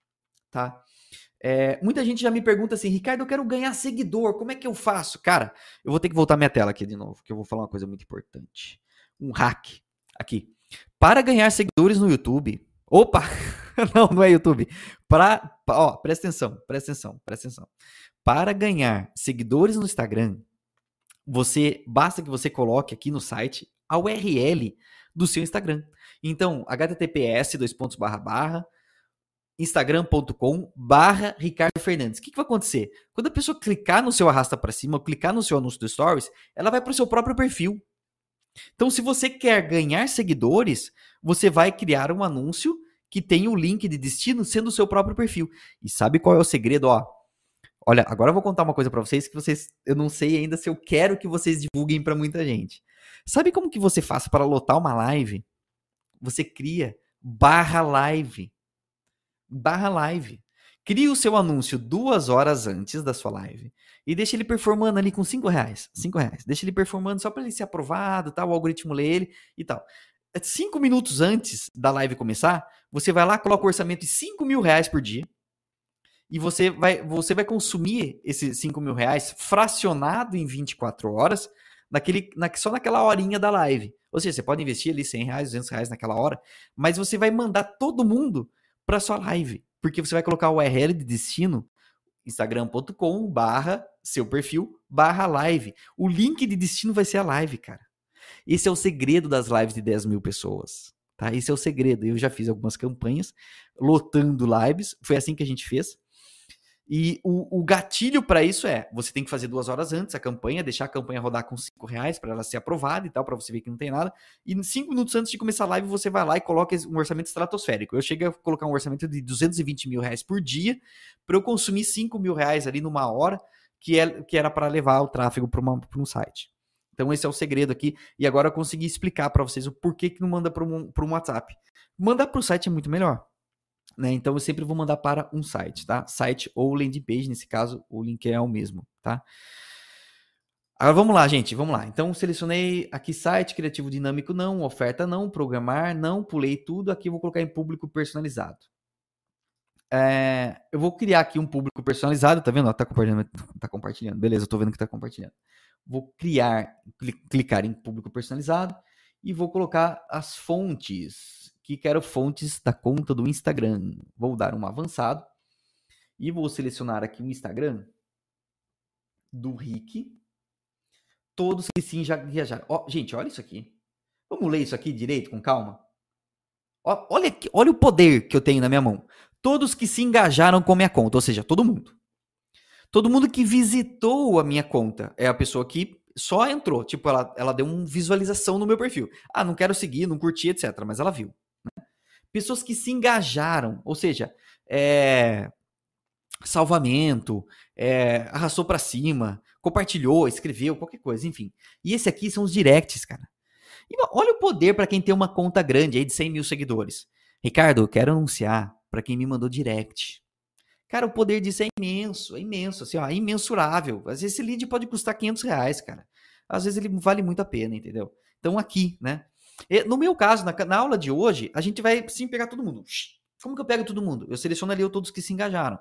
tá? É, muita gente já me pergunta assim, Ricardo, eu quero ganhar seguidor, como é que eu faço? Cara, eu vou ter que voltar minha tela aqui de novo, que eu vou falar uma coisa muito importante. Um hack aqui. Para ganhar seguidores no YouTube... Opa! Não, não é YouTube. Pra, ó, presta atenção, presta atenção, presta atenção. Para ganhar seguidores no Instagram, você basta que você coloque aqui no site a U R L do seu Instagram. Então, h t t p s dois pontos barra barra instagram ponto com barra Ricardo Fernandes. O que, que vai acontecer? Quando a pessoa clicar no seu arrasta para cima, ou clicar no seu anúncio do Stories, ela vai para o seu próprio perfil. Então, se você quer ganhar seguidores, você vai criar um anúncio que tem o link de destino sendo o seu próprio perfil. E sabe qual é o segredo? Ó, olha, agora eu vou contar uma coisa para vocês que vocês, eu não sei ainda se eu quero que vocês divulguem para muita gente. Sabe como que você faz para lotar uma live? Você cria barra live. Barra live. Cria o seu anúncio duas horas antes da sua live e deixa ele performando ali com cinco reais. cinco reais. Deixa ele performando só para ele ser aprovado, tá? O algoritmo lê ele e tal. Cinco minutos antes da live começar, você vai lá, coloca o orçamento de cinco mil reais por dia e você vai, você vai consumir esses cinco mil reais fracionado em vinte e quatro horas, naquele, na, só naquela horinha da live. Ou seja, você pode investir ali cem reais, duzentos reais naquela hora, mas você vai mandar todo mundo para sua live, porque você vai colocar o U R L de destino, instagram ponto com barra seu perfil barra live. O link de destino vai ser a live, cara. Esse é o segredo das lives de dez mil pessoas, tá? Esse é o segredo. Eu já fiz algumas campanhas lotando lives, foi assim que a gente fez. E o, o gatilho para isso é, você tem que fazer duas horas antes a campanha, deixar a campanha rodar com cinco reais para ela ser aprovada e tal, para você ver que não tem nada. E cinco minutos antes de começar a live, você vai lá e coloca um orçamento estratosférico. Eu cheguei a colocar um orçamento de duzentos e vinte mil reais por dia para eu consumir cinco mil reais ali numa hora, que, é, que era para levar o tráfego para um site. Então esse é o segredo aqui. E agora eu consegui explicar para vocês o porquê que não manda para um, para um WhatsApp. Mandar para o site é muito melhor. Né? Então eu sempre vou mandar para um site, tá? Site ou landing page, nesse caso o link é o mesmo, tá? Agora vamos lá, gente, vamos lá. Então selecionei aqui site, criativo dinâmico não, oferta não, programar não, pulei tudo, aqui eu vou colocar em público personalizado. É, eu vou criar aqui um público personalizado, tá vendo? Ó, tá compartilhando, tá compartilhando, beleza, eu tô vendo que tá compartilhando. Vou criar, clicar em público personalizado e vou colocar as fontes, que quero fontes da conta do Instagram. Vou dar um avançado e vou selecionar aqui o Instagram do Rick. Todos que sim já viajaram. Ó, gente, olha isso aqui. Vamos ler isso aqui direito, com calma? Ó, olha, olha o poder que eu tenho na minha mão. Todos que se engajaram com a minha conta, ou seja, todo mundo. Todo mundo que visitou a minha conta é a pessoa que só entrou. Tipo, ela, ela deu uma visualização no meu perfil. Ah, não quero seguir, não curti, etcétera. Mas ela viu. Né? Pessoas que se engajaram, ou seja, é, salvamento, é, arrastou para cima, compartilhou, escreveu, qualquer coisa, enfim. E esse aqui são os directs, cara. E olha o poder para quem tem uma conta grande aí de cem mil seguidores. Ricardo, eu quero anunciar para quem me mandou direct. Cara, o poder disso é imenso, é imenso, assim, ó, é imensurável. Às vezes esse lead pode custar quinhentos reais, cara. Às vezes ele vale muito a pena, entendeu? Então aqui, né? No meu caso, na, na aula de hoje, a gente vai sim pegar todo mundo. Como que eu pego todo mundo? Eu seleciono ali todos que se engajaram.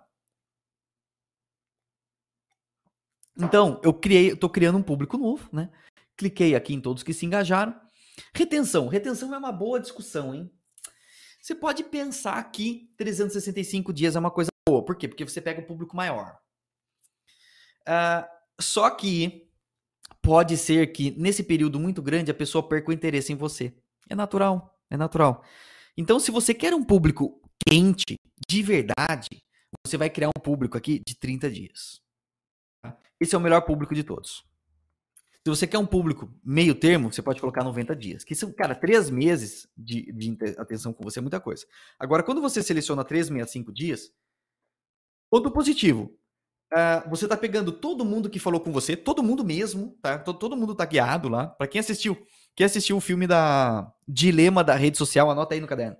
Então, eu criei, eu tô criando um público novo, né? Cliquei aqui em todos que se engajaram. Retenção. Retenção é uma boa discussão, hein? Você pode pensar que trezentos e sessenta e cinco dias é uma coisa boa. Por quê? Porque você pega um público maior. Uh, só que pode ser que nesse período muito grande a pessoa perca o interesse em você. É natural, é natural. Então, se você quer um público quente, de verdade, você vai criar um público aqui de trinta dias. Tá? Esse é o melhor público de todos. Se você quer um público meio termo, você pode colocar noventa dias. Que são, cara, três meses de, de atenção com você é muita coisa. Agora, quando você seleciona três, sessenta e cinco dias, ponto positivo. Uh, você tá pegando todo mundo que falou com você, todo mundo mesmo, tá? Todo, todo mundo tá guiado lá. Para quem assistiu Quer assistir o filme da Dilema da Rede Social? Anota aí no caderno.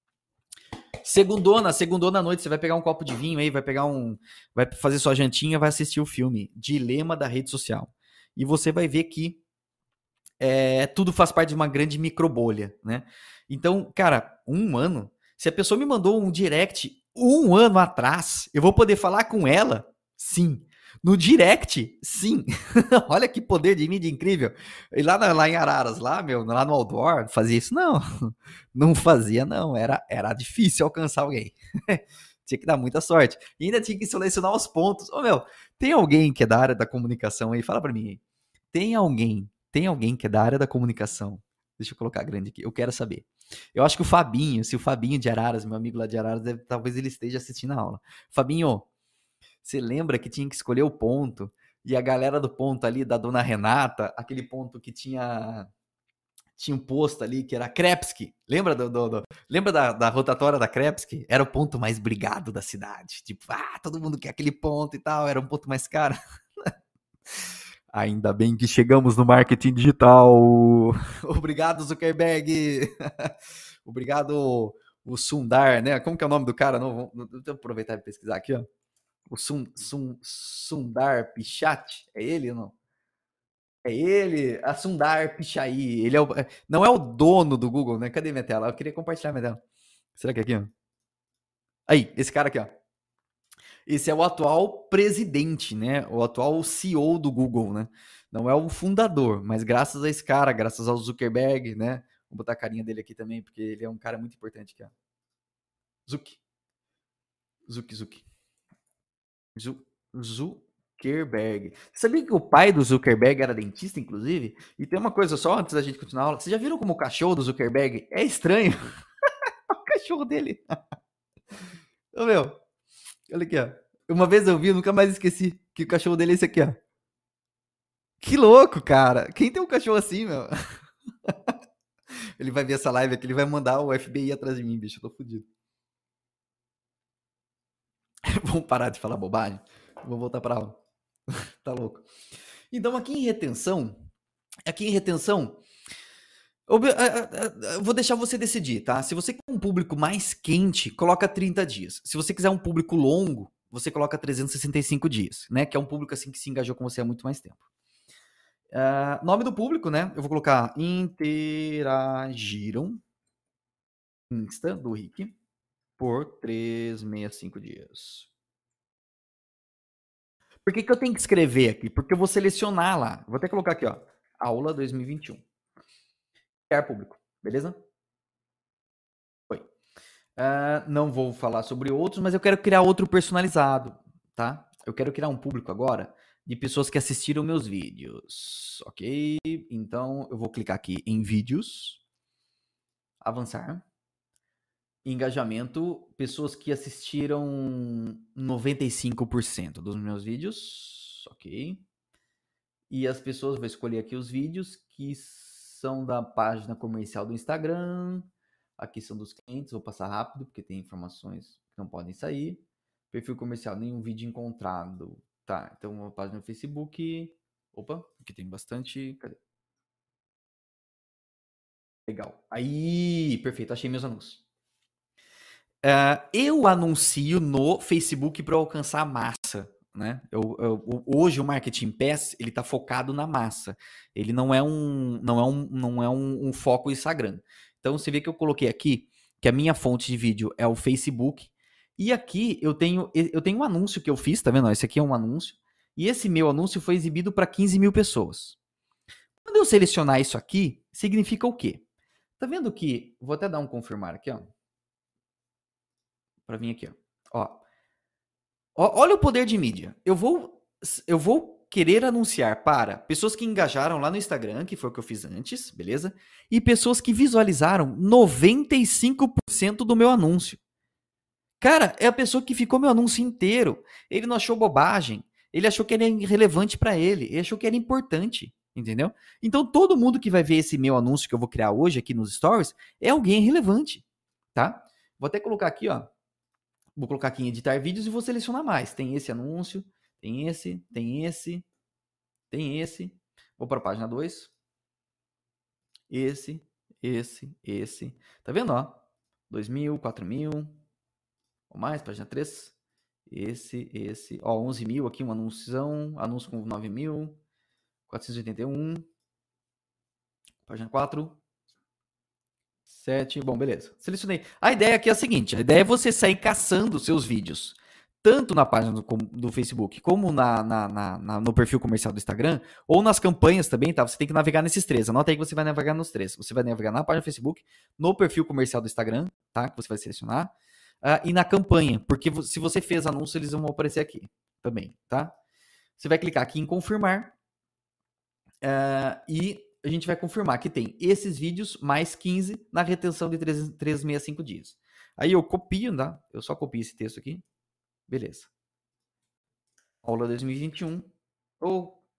Segundona, segundona à noite, você vai pegar um copo de vinho aí, vai pegar um, vai fazer sua jantinha, vai assistir o filme Dilema da Rede Social. E você vai ver que é, tudo faz parte de uma grande microbolha, né? Então, cara, um ano, se a pessoa me mandou um direct um ano atrás, eu vou poder falar com ela? Sim. No direct, sim. Olha que poder de mídia incrível. E lá, na, lá em Araras, lá, meu, lá no outdoor, fazia isso? Não. Não fazia, não. Era, era difícil alcançar alguém. Tinha que dar muita sorte. E ainda tinha que selecionar os pontos. Ô, meu, tem alguém que é da área da comunicação aí? Fala pra mim aí. Tem alguém, tem alguém que é da área da comunicação? Deixa eu colocar grande aqui. Eu quero saber. Eu acho que o Fabinho, se o Fabinho de Araras, meu amigo lá de Araras, deve, talvez ele esteja assistindo a aula. Fabinho, você lembra que tinha que escolher o ponto? E a galera do ponto ali, da dona Renata, aquele ponto que tinha tinha um posto ali que era Krepski. Lembra do, do, do lembra da, da rotatória da Krepski? Era o ponto mais brigado da cidade. Tipo, ah, todo mundo quer aquele ponto e tal, era um ponto mais caro. Ainda bem que chegamos no marketing digital. Obrigado, Zuckerberg. Obrigado, o Sundar, né? Como que é o nome do cara? Não, deixa eu aproveitar e pesquisar aqui, ó. O Sun, Sun, Sundar Pichai, é ele ou não? É ele, a Sundar Pichai. Ele é o, não é o dono do Google, né? Cadê minha tela? Eu queria compartilhar minha tela. Será que é aqui, ó? Aí, esse cara aqui, ó. Esse é o atual presidente, né? O atual C E O do Google, né? Não é o fundador, mas graças a esse cara, graças ao Zuckerberg, né? Vou botar a carinha dele aqui também, porque ele é um cara muito importante aqui, ó. Zuck. Zuck, Zuck. Zuck. Zuckerberg. Você sabia que o pai do Zuckerberg era dentista, inclusive? E tem uma coisa só, antes da gente continuar a aula. Vocês já viram como o cachorro do Zuckerberg é estranho? O cachorro dele. Ô, meu, olha aqui, ó. Uma vez eu vi, eu nunca mais esqueci, que o cachorro dele é esse aqui, ó. Que louco, cara. Quem tem um cachorro assim, meu? Ele vai ver essa live aqui, ele vai mandar o F B I atrás de mim, bicho. Eu tô fudido. Vamos parar de falar bobagem? Vou voltar pra aula. Tá louco. Então, aqui em retenção, aqui em retenção, eu vou deixar você decidir, tá? Se você quer um público mais quente, coloca trinta dias. Se você quiser um público longo, você coloca trezentos e sessenta e cinco dias, né? Que é um público assim que se engajou com você há muito mais tempo. Uh, nome do público, né? Eu vou colocar interagiram Insta do Rick por trezentos e sessenta e cinco dias. Por que, que eu tenho que escrever aqui? Porque eu vou selecionar lá. Vou até colocar aqui, ó. Aula dois mil e vinte e um. Criar público, beleza? Foi. Uh, não vou falar sobre outros, mas eu quero criar outro personalizado, tá? Eu quero criar um público agora de pessoas que assistiram meus vídeos, ok? Então, eu vou clicar aqui em vídeos, avançar, engajamento, pessoas que assistiram noventa e cinco por cento dos meus vídeos, ok? E as pessoas, vou escolher aqui os vídeos que são da página comercial do Instagram, aqui são dos clientes, vou passar rápido, porque tem informações que não podem sair. Perfil comercial, nenhum vídeo encontrado. Tá, então uma página no Facebook. Opa, aqui tem bastante. Cadê? Legal. Aí, perfeito, achei meus anúncios. Uh, eu anuncio no Facebook para alcançar a massa. Né? Eu, eu, hoje o Marketing Pass ele está focado na massa. Ele não é um, não é um, não é um, um foco Instagram. Então você vê que eu coloquei aqui que a minha fonte de vídeo é o Facebook. E aqui eu tenho, eu tenho um anúncio que eu fiz, tá vendo? Esse aqui é um anúncio. E esse meu anúncio foi exibido para quinze mil pessoas. Quando eu selecionar isso aqui, significa o quê? Tá vendo que... Vou até dar um confirmar aqui, ó. Para vir aqui, ó. Ó. Olha o poder de mídia. Eu vou, eu vou querer anunciar para pessoas que engajaram lá no Instagram, que foi o que eu fiz antes, beleza? E pessoas que visualizaram noventa e cinco por cento do meu anúncio. Cara, é a pessoa que ficou meu anúncio inteiro. Ele não achou bobagem. Ele achou que era irrelevante para ele. Ele achou que era importante, entendeu? Então todo mundo que vai ver esse meu anúncio que eu vou criar hoje aqui nos stories é alguém relevante, tá? Vou até colocar aqui, ó. Vou colocar aqui em editar vídeos e vou selecionar mais. Tem esse anúncio, tem esse, tem esse, tem esse. Vou para a página dois. esse, esse, esse. Tá vendo, ó? dois mil, quatro mil, ou mais, página três. Esse, esse. Ó, onze mil aqui, um anúncio, anúncio com nove mil, quatrocentos e oitenta e um. Página quatro. sete. Bom, beleza. Selecionei. A ideia aqui é a seguinte: a ideia é você sair caçando seus vídeos, tanto na página do, do Facebook, como na, na, na, na, no perfil comercial do Instagram, ou nas campanhas também, tá? Você tem que navegar nesses três. Anota aí que você vai navegar nos três. Você vai navegar na página do Facebook, no perfil comercial do Instagram, tá? Que você vai selecionar, uh, e na campanha, porque se você fez anúncio, eles vão aparecer aqui também, tá? Você vai clicar aqui em confirmar, uh, e a gente vai confirmar que tem esses vídeos mais quinze na retenção de trezentos e sessenta e cinco dias. Aí eu copio, tá? Eu só copio esse texto aqui. Beleza. Aula dois mil e vinte e um. Ou oh,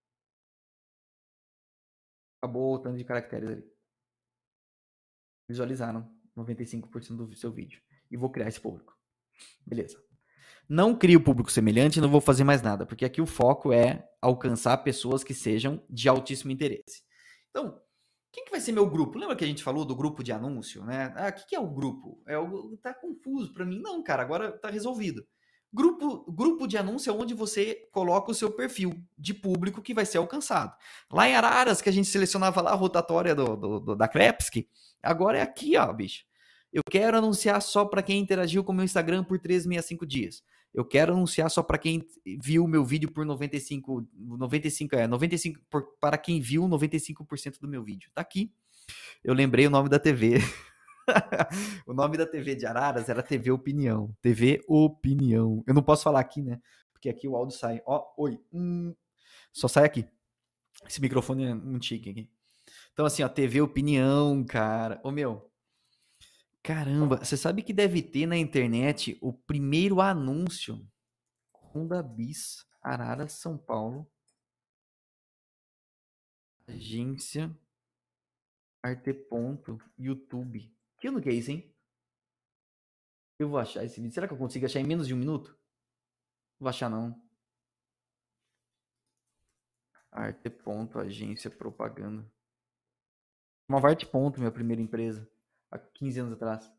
acabou o tanto de caracteres ali. Visualizaram noventa e cinco por cento do seu vídeo. E vou criar esse público. Beleza. Não crio público semelhante e não vou fazer mais nada, porque aqui o foco é alcançar pessoas que sejam de altíssimo interesse. Então, quem que vai ser meu grupo? Lembra que a gente falou do grupo de anúncio, né? Ah, o que, que é o grupo? É o, tá confuso para mim. Não, cara, agora tá resolvido. Grupo, grupo de anúncio é onde você coloca o seu perfil de público que vai ser alcançado. Lá em Araras, que a gente selecionava lá a rotatória do, do, do, da Krepski, agora é aqui, ó, bicho. Eu quero anunciar só para quem interagiu com o meu Instagram por trezentos e sessenta e cinco dias. Eu quero anunciar só para quem viu o meu vídeo por noventa e cinco, noventa e cinco, é, noventa e cinco por, para quem viu noventa e cinco por cento do meu vídeo. Tá aqui. Eu lembrei o nome da T V. O nome da T V de Araras era T V Opinião. T V Opinião. Eu não posso falar aqui, né? Porque aqui o áudio sai. Ó, oi. Hum, só sai aqui. Esse microfone é um tique aqui. Então, assim, ó, T V Opinião, cara. Ô, meu. Caramba, você sabe que deve ter na internet o primeiro anúncio? Honda Bis, Araras, São Paulo. Agência Arteponto, YouTube. Que ano que é isso, hein? Eu vou achar esse vídeo. Será que eu consigo achar em menos de um minuto? Não vou achar, não. Arteponto, agência, propaganda. Uma Arteponto, minha primeira empresa. Há quinze anos atrás.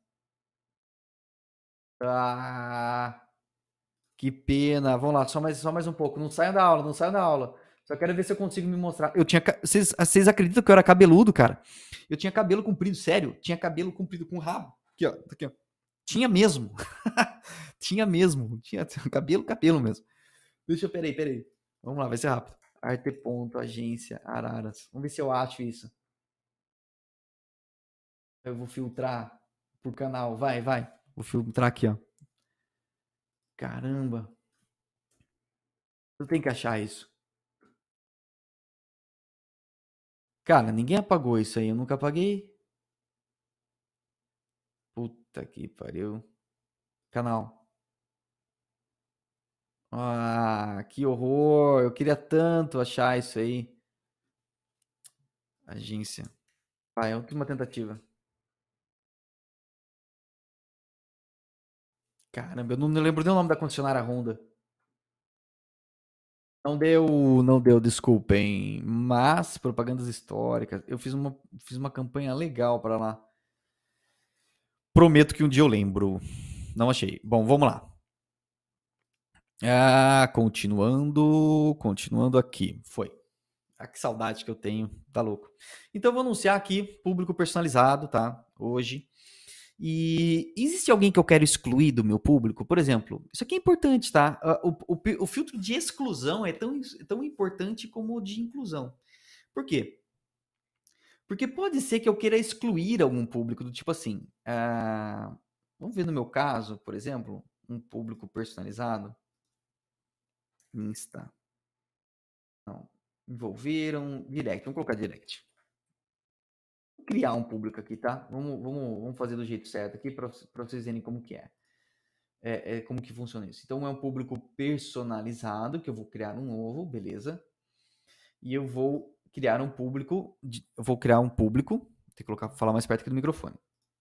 Ah, que pena. Vamos lá, só mais, só mais um pouco. Não saiam da aula, não saiam da aula. Só quero ver se eu consigo me mostrar. Eu tinha. Vocês, vocês acreditam que eu era cabeludo, cara? Eu tinha cabelo comprido, sério. Tinha cabelo comprido com rabo. Aqui, ó. Aqui, ó. Tinha mesmo. Tinha mesmo. Tinha cabelo, cabelo mesmo. Deixa eu, peraí, peraí. Vamos lá, vai ser rápido. Arteponto, agência, Araras. Vamos ver se eu acho isso. Eu vou filtrar por canal. Vai, vai. Vou filtrar aqui, ó. Caramba. Eu tenho que achar isso. Cara, ninguém apagou isso aí. Eu nunca apaguei. Puta que pariu. Canal. Ah, que horror. Eu queria tanto achar isso aí. Agência. Vai, é a última tentativa. Caramba, eu não lembro nem o nome da concessionária Honda. Não deu, não deu, desculpem. Mas propagandas históricas. Eu fiz uma, fiz uma campanha legal para lá. Prometo que um dia eu lembro. Não achei. Bom, vamos lá. Ah, continuando, continuando aqui. Foi. Ah, que saudade que eu tenho. Tá louco. Então eu vou anunciar aqui público personalizado, tá? Hoje. E existe alguém que eu quero excluir do meu público? Por exemplo, isso aqui é importante, tá? O, o, o filtro de exclusão é tão, tão importante como o de inclusão. Por quê? Porque pode ser que eu queira excluir algum público, do tipo assim, ah, vamos ver no meu caso, por exemplo, um público personalizado. Insta. Não. Envolveram. Direct. Vamos colocar direct. Vou criar um público aqui, tá? Vamos, vamos, vamos fazer do jeito certo aqui para vocês verem como que é. É, é. Como que funciona isso. Então, é um público personalizado, que eu vou criar um novo, beleza? E eu vou criar um público, de, eu vou criar um público, tem que colocar, falar mais perto aqui do microfone.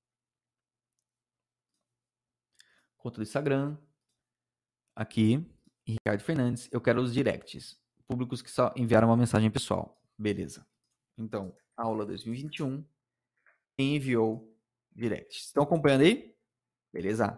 Conta do Instagram, aqui, Ricardo Fernandes, eu quero os directs, públicos que só enviaram uma mensagem pessoal, beleza. Então, aula dois mil e vinte e um, quem enviou direct. Estão acompanhando aí? Beleza.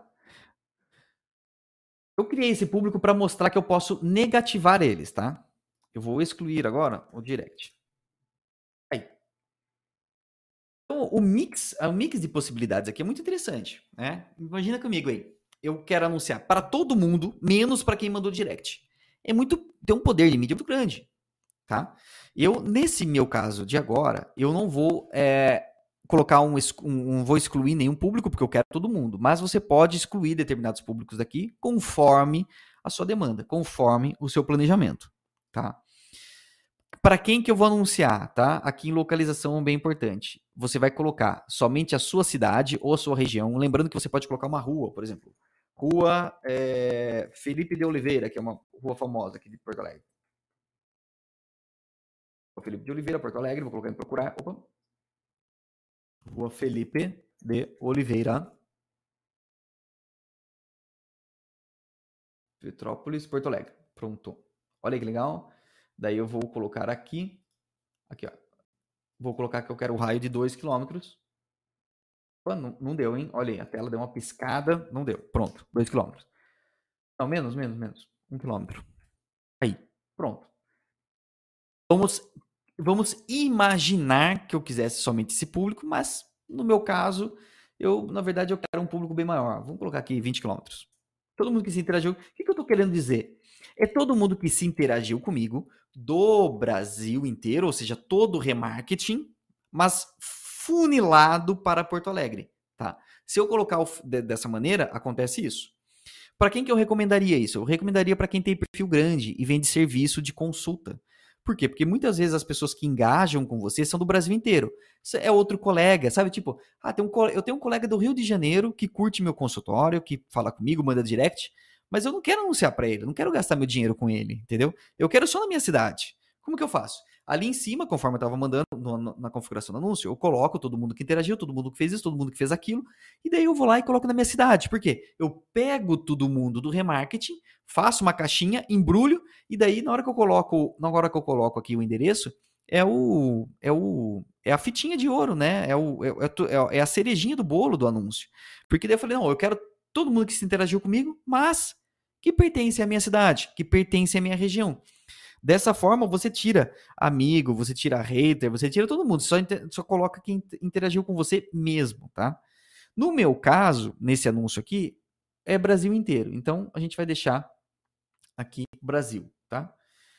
Eu criei esse público para mostrar que eu posso negativar eles, tá? Eu vou excluir agora o direct. Aí. Então, o mix, o mix de possibilidades aqui é muito interessante, né? Imagina comigo aí. Eu quero anunciar para todo mundo, menos para quem mandou direct. É muito, tem um poder de mídia muito grande, tá? Eu, nesse meu caso de agora, eu não vou é, colocar um, um, um, vou excluir nenhum público, porque eu quero todo mundo, mas você pode excluir determinados públicos daqui conforme a sua demanda, conforme o seu planejamento, tá? Para quem que eu vou anunciar, tá? Aqui em localização bem importante. Você vai colocar somente a sua cidade ou a sua região, lembrando que você pode colocar uma rua, por exemplo. Rua é, Felipe de Oliveira, que é uma rua famosa aqui de Porto Alegre. Rua Felipe de Oliveira, Porto Alegre, vou colocar em procurar. Opa. Rua Felipe de Oliveira. Petrópolis, Porto Alegre. Pronto. Olha que legal. Daí eu vou colocar aqui. Aqui, ó. Vou colocar que eu quero o raio de dois quilômetros. Não, não deu, hein? Olha aí, a tela deu uma piscada. Não deu. Pronto, dois quilômetros. Não, menos, menos, menos. um quilômetro. Aí, pronto. Vamos, vamos imaginar que eu quisesse somente esse público, mas no meu caso, eu, na verdade, eu quero um público bem maior. Vamos colocar aqui vinte quilômetros. Todo mundo que se interagiu. O que, que eu estou querendo dizer? É todo mundo que se interagiu comigo do Brasil inteiro, ou seja, todo o remarketing, mas funilado para Porto Alegre, tá? Se eu colocar o, de, dessa maneira, acontece isso. Para quem que eu recomendaria isso? Eu recomendaria para quem tem perfil grande e vende serviço de consulta. Por quê? Porque muitas vezes as pessoas que engajam com você são do Brasil inteiro. É outro colega, sabe? Tipo, ah, tem um, eu tenho um colega do Rio de Janeiro que curte meu consultório, que fala comigo, manda direct, mas eu não quero anunciar para ele, eu não quero gastar meu dinheiro com ele, entendeu? Eu quero só na minha cidade. Como que eu faço? Ali em cima, conforme eu estava mandando no, no, na configuração do anúncio, eu coloco todo mundo que interagiu, todo mundo que fez isso, todo mundo que fez aquilo, e daí eu vou lá e coloco na minha cidade. Por quê? Eu pego todo mundo do remarketing, faço uma caixinha, embrulho, e daí na hora que eu coloco, na hora que eu coloco aqui o endereço, é o é o é a fitinha de ouro, né? É, o, é, é a cerejinha do bolo do anúncio. Porque daí eu falei, não, eu quero todo mundo que se interagiu comigo, mas que pertence à minha cidade, que pertence à minha região. Dessa forma, você tira amigo, você tira hater, você tira todo mundo. Só, só coloca quem interagiu com você mesmo, tá? No meu caso, nesse anúncio aqui, é Brasil inteiro. Então, a gente vai deixar aqui Brasil, tá?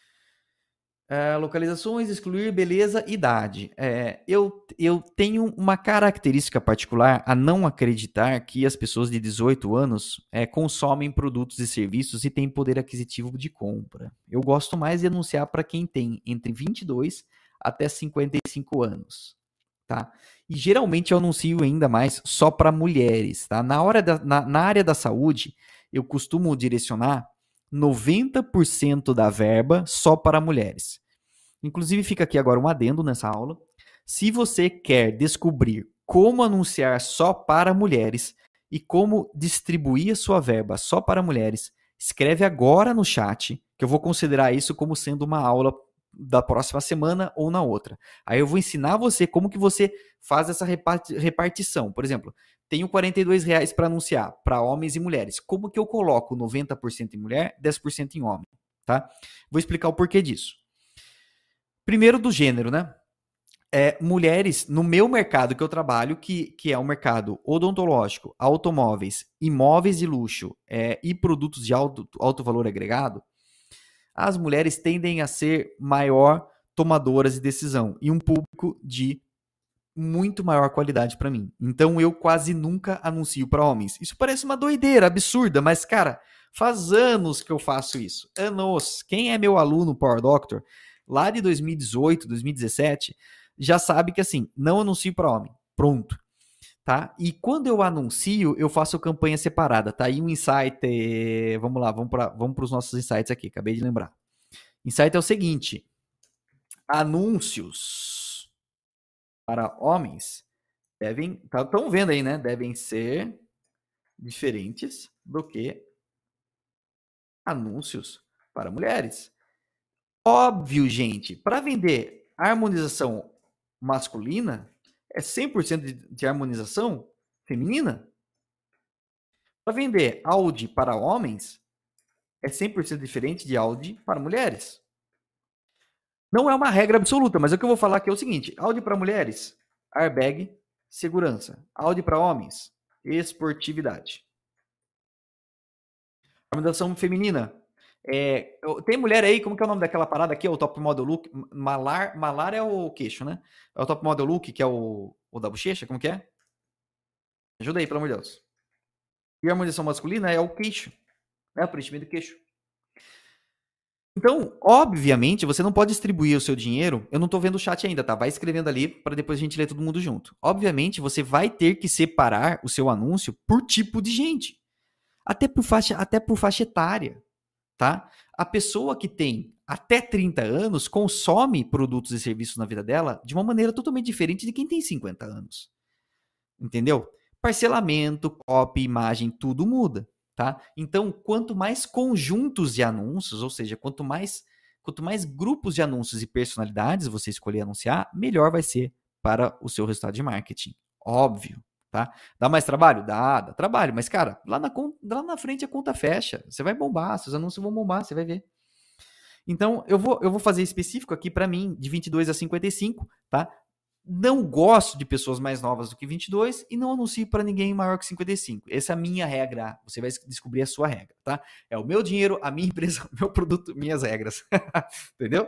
É, localizações, excluir, beleza, idade. É, eu, eu tenho uma característica particular a não acreditar que as pessoas de dezoito anos é, consomem produtos e serviços e têm poder aquisitivo de compra. Eu gosto mais de anunciar para quem tem entre vinte e dois até cinquenta e cinco anos. Tá? E geralmente eu anuncio ainda mais só para mulheres. Tá? Na, hora da, na, na área da saúde, eu costumo direcionar noventa por cento da verba só para mulheres. Inclusive, fica aqui agora um adendo nessa aula. Se você quer descobrir como anunciar só para mulheres e como distribuir a sua verba só para mulheres, escreve agora no chat, que eu vou considerar isso como sendo uma aula da próxima semana ou na outra. Aí eu vou ensinar você como que você faz essa repartição. Por exemplo, tenho quarenta e dois reais para anunciar para homens e mulheres. Como que eu coloco noventa por cento em mulher, dez por cento em homem? Tá? Vou explicar o porquê disso. Primeiro do gênero, né? É, mulheres, no meu mercado que eu trabalho, que, que é o mercado odontológico, automóveis, imóveis de luxo é, e produtos de alto, alto valor agregado, as mulheres tendem a ser maior tomadoras de decisão e um público de muito maior qualidade para mim. Então eu quase nunca anuncio para homens. Isso parece uma doideira absurda, mas cara, faz anos que eu faço isso. Anos. Quem é meu aluno Power Doctor, lá de dois mil e dezoito, dois mil e dezessete, já sabe que assim, não anuncio para homem. Pronto. Tá? E quando eu anuncio, eu faço campanha separada. Tá aí um insight. Eh, vamos lá, vamos para vamos os nossos insights aqui. Acabei de lembrar. Insight é o seguinte: anúncios para homens devem, estão vendo aí, né? Devem ser diferentes do que anúncios para mulheres. Óbvio, gente, para vender harmonização masculina é cem por cento de, de harmonização feminina. Para vender Audi para homens, é cem por cento diferente de Audi para mulheres. Não é uma regra absoluta, mas o que eu vou falar aqui é o seguinte: Audi para mulheres, airbag, segurança. Audi para homens, esportividade. Harmonização feminina. É, tem mulher aí, como que é o nome daquela parada aqui? É o top model look? Malar, malar é o queixo, né? É o top model look, que é o, o da bochecha, como que é? Ajuda aí, pelo amor de Deus. E a harmonização masculina é o queixo, né? O preenchimento do queixo. Então, obviamente, você não pode distribuir o seu dinheiro. Eu não tô vendo o chat ainda, tá? Vai escrevendo ali para depois a gente ler todo mundo junto. Obviamente, você vai ter que separar o seu anúncio por tipo de gente. Até por faixa, até por faixa etária, tá? A pessoa que tem até trinta anos consome produtos e serviços na vida dela de uma maneira totalmente diferente de quem tem cinquenta anos. Entendeu? Parcelamento, copy, imagem, tudo muda. Tá? Então, quanto mais conjuntos de anúncios, ou seja, quanto mais, quanto mais grupos de anúncios e personalidades você escolher anunciar, melhor vai ser para o seu resultado de marketing. Óbvio, tá? Dá mais trabalho? Dá, dá trabalho. Mas, cara, lá na, lá na frente a conta fecha. Você vai bombar, seus anúncios vão bombar, você vai ver. Então, eu vou, eu vou fazer específico aqui para mim, de vinte e dois a cinquenta e cinco, tá? Não gosto de pessoas mais novas do que vinte e dois e não anuncio para ninguém maior que cinquenta e cinco. Essa é a minha regra. Você vai descobrir a sua regra, tá? É o meu dinheiro, a minha empresa, o meu produto, minhas regras. Entendeu?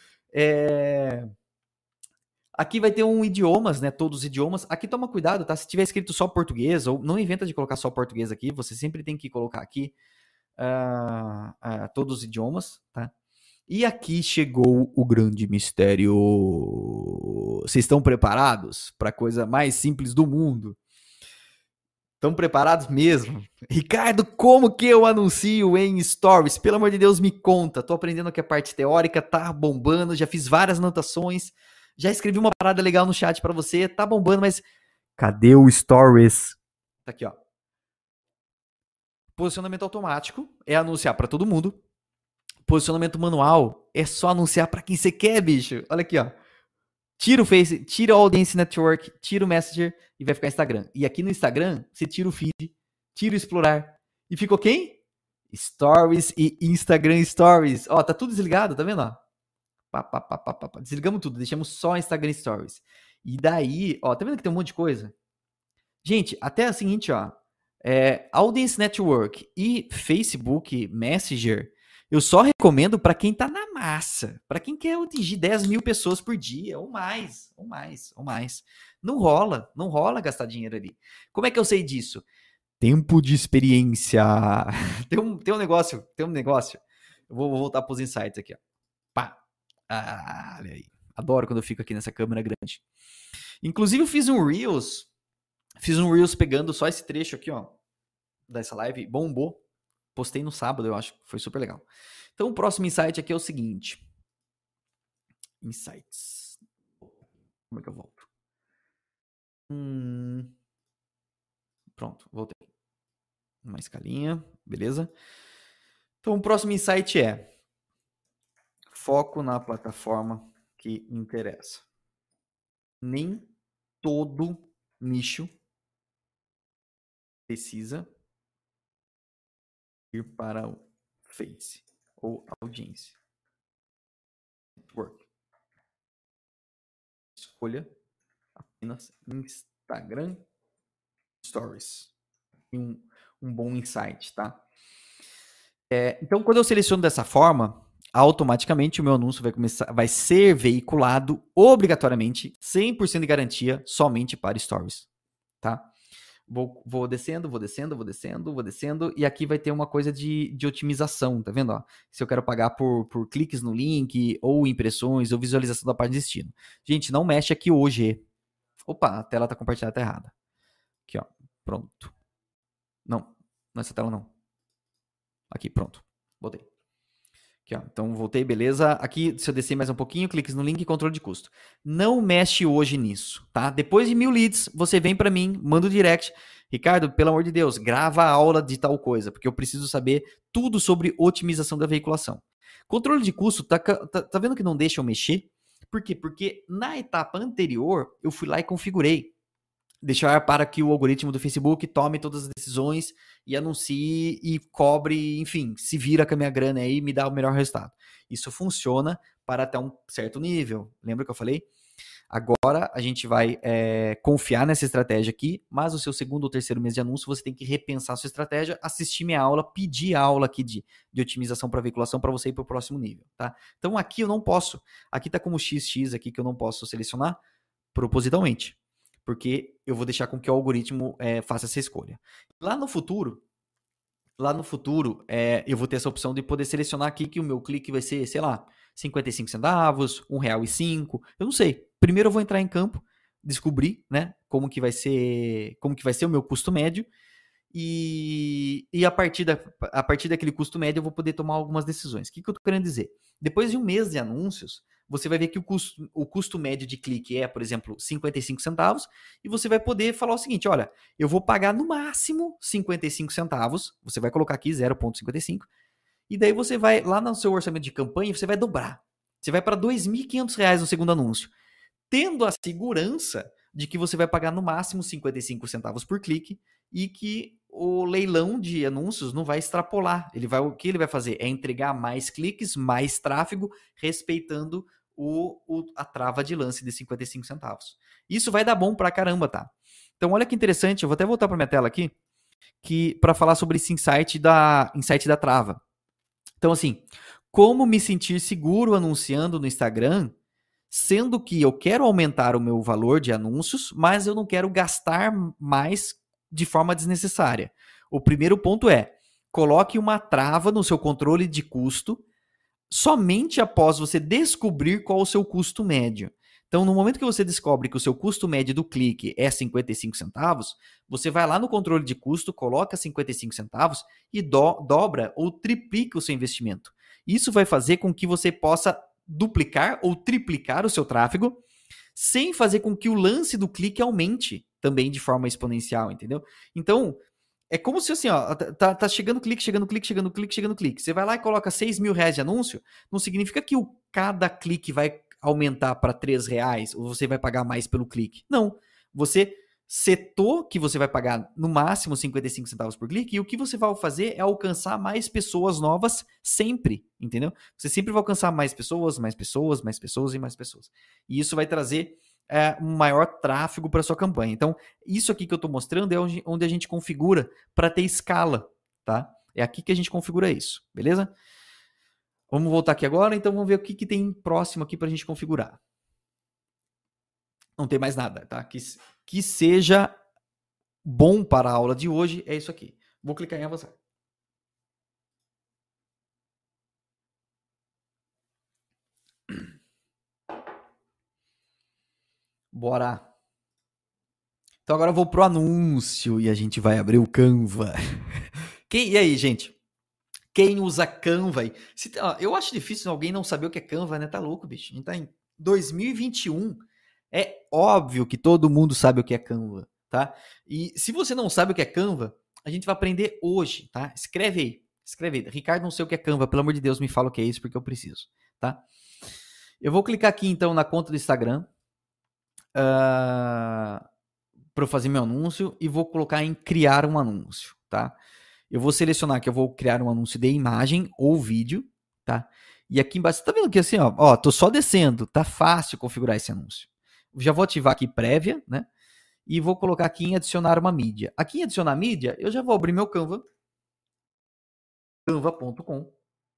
É... Aqui vai ter um idiomas, né? Todos os idiomas. Aqui toma cuidado, tá? Se tiver escrito só português, ou não inventa de colocar só português aqui, você sempre tem que colocar aqui uh, uh, todos os idiomas, tá? E aqui chegou o grande mistério. Vocês estão preparados para a coisa mais simples do mundo? Estão preparados mesmo? Ricardo, como que eu anuncio em Stories? Pelo amor de Deus, me conta. Tô aprendendo aqui a parte teórica, tá bombando, já fiz várias anotações, já escrevi uma parada legal no chat para você, tá bombando, mas cadê o Stories? Tá aqui, ó. Posicionamento automático é anunciar para todo mundo. Posicionamento manual é só anunciar para quem você quer, bicho. Olha aqui, ó. Tira o Face, tira o Audience Network, tira o Messenger e vai ficar Instagram. E aqui no Instagram, você tira o feed, tira o explorar. E ficou quem? Stories e Instagram Stories. Ó, tá tudo desligado, tá vendo? Ó? Pá, pá, pá, pá, pá. Desligamos tudo, deixamos só Instagram Stories. E daí, ó, tá vendo que tem um monte de coisa? Gente, até a seguinte, ó. É, Audience Network e Facebook Messenger, eu só recomendo para quem tá na massa, para quem quer atingir dez mil pessoas por dia, ou mais, ou mais, ou mais. Não rola, não rola gastar dinheiro ali. Como é que eu sei disso? Tempo de experiência. tem, um, tem um negócio, tem um negócio. Eu vou, vou voltar para os insights aqui, ó. Pá. Ah, olha aí. Adoro quando eu fico aqui nessa câmera grande. Inclusive eu fiz um Reels, fiz um Reels pegando só esse trecho aqui, ó, dessa live, bombou. Postei no sábado, eu acho. Foi super legal. Então, o próximo insight aqui é o seguinte. Insights. Como é que eu volto? Hum... Pronto, voltei. Uma escalinha, beleza? Então, o próximo insight é foco na plataforma que interessa. Nem todo nicho precisa ir para o Face ou audiência. Network. Escolha apenas Instagram Stories. Um, um bom insight, tá? É, então, quando eu seleciono dessa forma, automaticamente o meu anúncio vai, começar, vai ser veiculado obrigatoriamente, cem por cento de garantia, somente para Stories, tá? Vou, vou descendo, vou descendo, vou descendo, vou descendo, e aqui vai ter uma coisa de, de otimização, tá vendo? Ó? Se eu quero pagar por, por cliques no link, ou impressões, ou visualização da página de destino. Gente, não mexe aqui hoje. Opa, a tela tá compartilhada, tá errada. Aqui, ó, pronto. Não, nessa tela não. Aqui, pronto, voltei. Aqui, ó, então voltei, beleza. Aqui, se eu descer mais um pouquinho, cliques no link e controle de custo. Não mexe hoje nisso, tá? Depois de mil leads, você vem para mim, manda o direct. Ricardo, pelo amor de Deus, grava a aula de tal coisa, porque eu preciso saber tudo sobre otimização da veiculação. Controle de custo, tá, tá, tá vendo que não deixa eu mexer? Por quê? Porque na etapa anterior, eu fui lá e configurei. Deixar para que o algoritmo do Facebook tome todas as decisões e anuncie e cobre, enfim, se vira com a minha grana aí e me dá o melhor resultado. Isso funciona para até um certo nível. Lembra que eu falei? Agora a gente vai é, confiar nessa estratégia aqui, mas o seu segundo ou terceiro mês de anúncio você tem que repensar a sua estratégia, assistir minha aula, pedir aula aqui de, de otimização para veiculação para você ir para o próximo nível, tá? Então aqui eu não posso, aqui tá como X X aqui que eu não posso selecionar propositalmente, porque eu vou deixar com que o algoritmo é, faça essa escolha. Lá no futuro, lá no futuro é, eu vou ter essa opção de poder selecionar aqui que o meu clique vai ser, sei lá, cinquenta e cinco centavos, um real e cinco, eu não sei. Primeiro eu vou entrar em campo, descobrir, né, como que vai ser, como que vai ser o meu custo médio e, e a, partir da, a partir daquele custo médio eu vou poder tomar algumas decisões. O que, que eu tô querendo dizer? Depois de um mês de anúncios, você vai ver que o custo, o custo médio de clique é, por exemplo, cinquenta e cinco centavos, e você vai poder falar o seguinte, olha, eu vou pagar no máximo cinquenta e cinco centavos, você vai colocar aqui zero vírgula cinquenta e cinco, e daí você vai, lá no seu orçamento de campanha, você vai dobrar. Você vai para dois mil e quinhentos reais no segundo anúncio, tendo a segurança de que você vai pagar no máximo cinquenta e cinco centavos por clique e que o leilão de anúncios não vai extrapolar. Ele vai, o que ele vai fazer é entregar mais cliques, mais tráfego, respeitando o, o, a trava de lance de cinquenta e cinco centavos. Isso vai dar bom pra caramba, tá? Então olha que interessante, eu vou até voltar para minha tela aqui, que para falar sobre esse insight da, insight da trava. Então assim, como me sentir seguro anunciando no Instagram, sendo que eu quero aumentar o meu valor de anúncios, mas eu não quero gastar mais de forma desnecessária. O primeiro ponto é, coloque uma trava no seu controle de custo somente após você descobrir qual o seu custo médio. Então, no momento que você descobre que o seu custo médio do clique é cinquenta e cinco centavos, você vai lá no controle de custo, coloca cinquenta e cinco centavos e do, dobra ou triplica o seu investimento. Isso vai fazer com que você possa duplicar ou triplicar o seu tráfego sem fazer com que o lance do clique aumente também de forma exponencial, entendeu? Então, é como se assim, ó, tá, tá chegando clique, chegando clique, chegando clique, chegando clique. Você vai lá e coloca seis mil reais de anúncio, não significa que o, cada clique vai aumentar para três reais ou você vai pagar mais pelo clique. Não, você setou que você vai pagar no máximo cinquenta e cinco centavos por clique e o que você vai fazer é alcançar mais pessoas novas sempre, entendeu? Você sempre vai alcançar mais pessoas, mais pessoas, mais pessoas e mais pessoas. E isso vai trazer é, um maior tráfego para sua campanha. Então, isso aqui que eu estou mostrando é onde, onde a gente configura para ter escala, tá? É aqui que a gente configura isso, beleza? Vamos voltar aqui agora, então vamos ver o que, que tem próximo aqui para a gente configurar. Não tem mais nada, tá? Que, que seja bom para a aula de hoje é isso aqui. Vou clicar em avançar. Bora. Então agora eu vou pro anúncio e a gente vai abrir o Canva. Quem, e aí, gente? Quem usa Canva aí? Se, ó, eu acho difícil alguém não saber o que é Canva, né? Tá louco, bicho. A gente tá em dois mil e vinte e um. É óbvio que todo mundo sabe o que é Canva, tá? E se você não sabe o que é Canva, a gente vai aprender hoje, tá? Escreve aí, escreve aí. Ricardo, não sei o que é Canva, pelo amor de Deus, me fala o que é isso, porque eu preciso, tá? Eu vou clicar aqui, então, na conta do Instagram uh, para eu fazer meu anúncio e vou colocar em criar um anúncio, tá? Eu vou selecionar que eu vou criar um anúncio de imagem ou vídeo, tá? E aqui embaixo, você tá vendo que assim, ó, ó, tô só descendo, tá fácil configurar esse anúncio. Já vou ativar aqui prévia, né? E vou colocar aqui em adicionar uma mídia. Aqui em adicionar mídia, eu já vou abrir meu Canva. canva ponto com.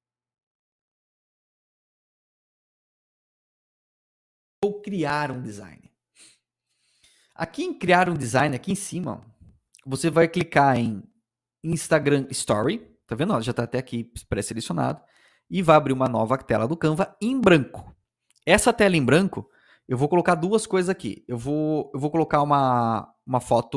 Vou criar um design. Aqui em criar um design, aqui em cima, você vai clicar em Instagram Story. Tá vendo? Já tá até aqui pré-selecionado. E vai abrir uma nova tela do Canva em branco. Essa tela em branco, eu vou colocar duas coisas aqui. Eu vou, eu vou colocar uma, uma foto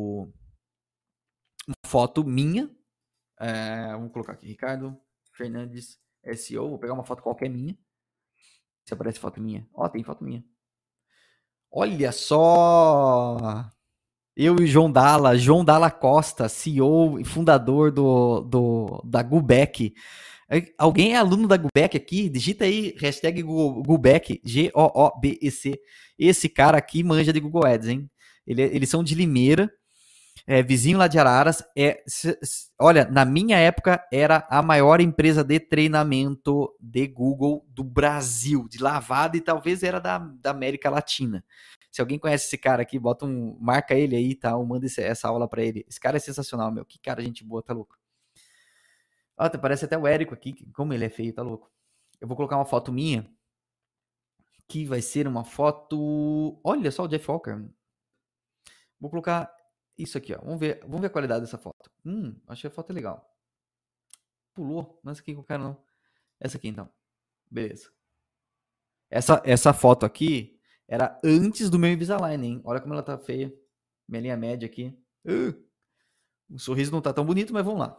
uma foto minha. É, vamos colocar aqui, Ricardo Fernandes S E O. Vou pegar uma foto qualquer minha. Se aparece foto minha. Ó, tem foto minha. Olha só! Eu e João Dalla, João Dalla Costa, C E O e fundador do, do, da Gubec. Alguém é aluno da Gubec aqui? Digita aí, hashtag Gubec, G O O B E C. Esse cara aqui manja de Google Ads, hein? Ele, eles são de Limeira, é, vizinho lá de Araras. É, se, se, olha, na minha época era a maior empresa de treinamento de Google do Brasil, de lavada, e talvez era da, da América Latina. Se alguém conhece esse cara aqui, bota um, marca ele aí, tá? Ou manda esse, essa aula pra ele. Esse cara é sensacional, meu. Que cara, gente boa, tá louco. Ó, parece até o Érico aqui, como ele é feio, tá louco. Eu vou colocar uma foto minha, que vai ser uma foto... Olha só o Jeff Walker. Vou colocar isso aqui, ó. Vamos ver, vamos ver a qualidade dessa foto. Hum, achei a foto legal. Pulou, não é essa aqui que eu quero, não. Essa aqui, então. Beleza. Essa, essa foto aqui era antes do meu Invisalign, hein? Olha como ela tá feia. Minha linha média aqui. Uh, o sorriso não tá tão bonito, mas vamos lá.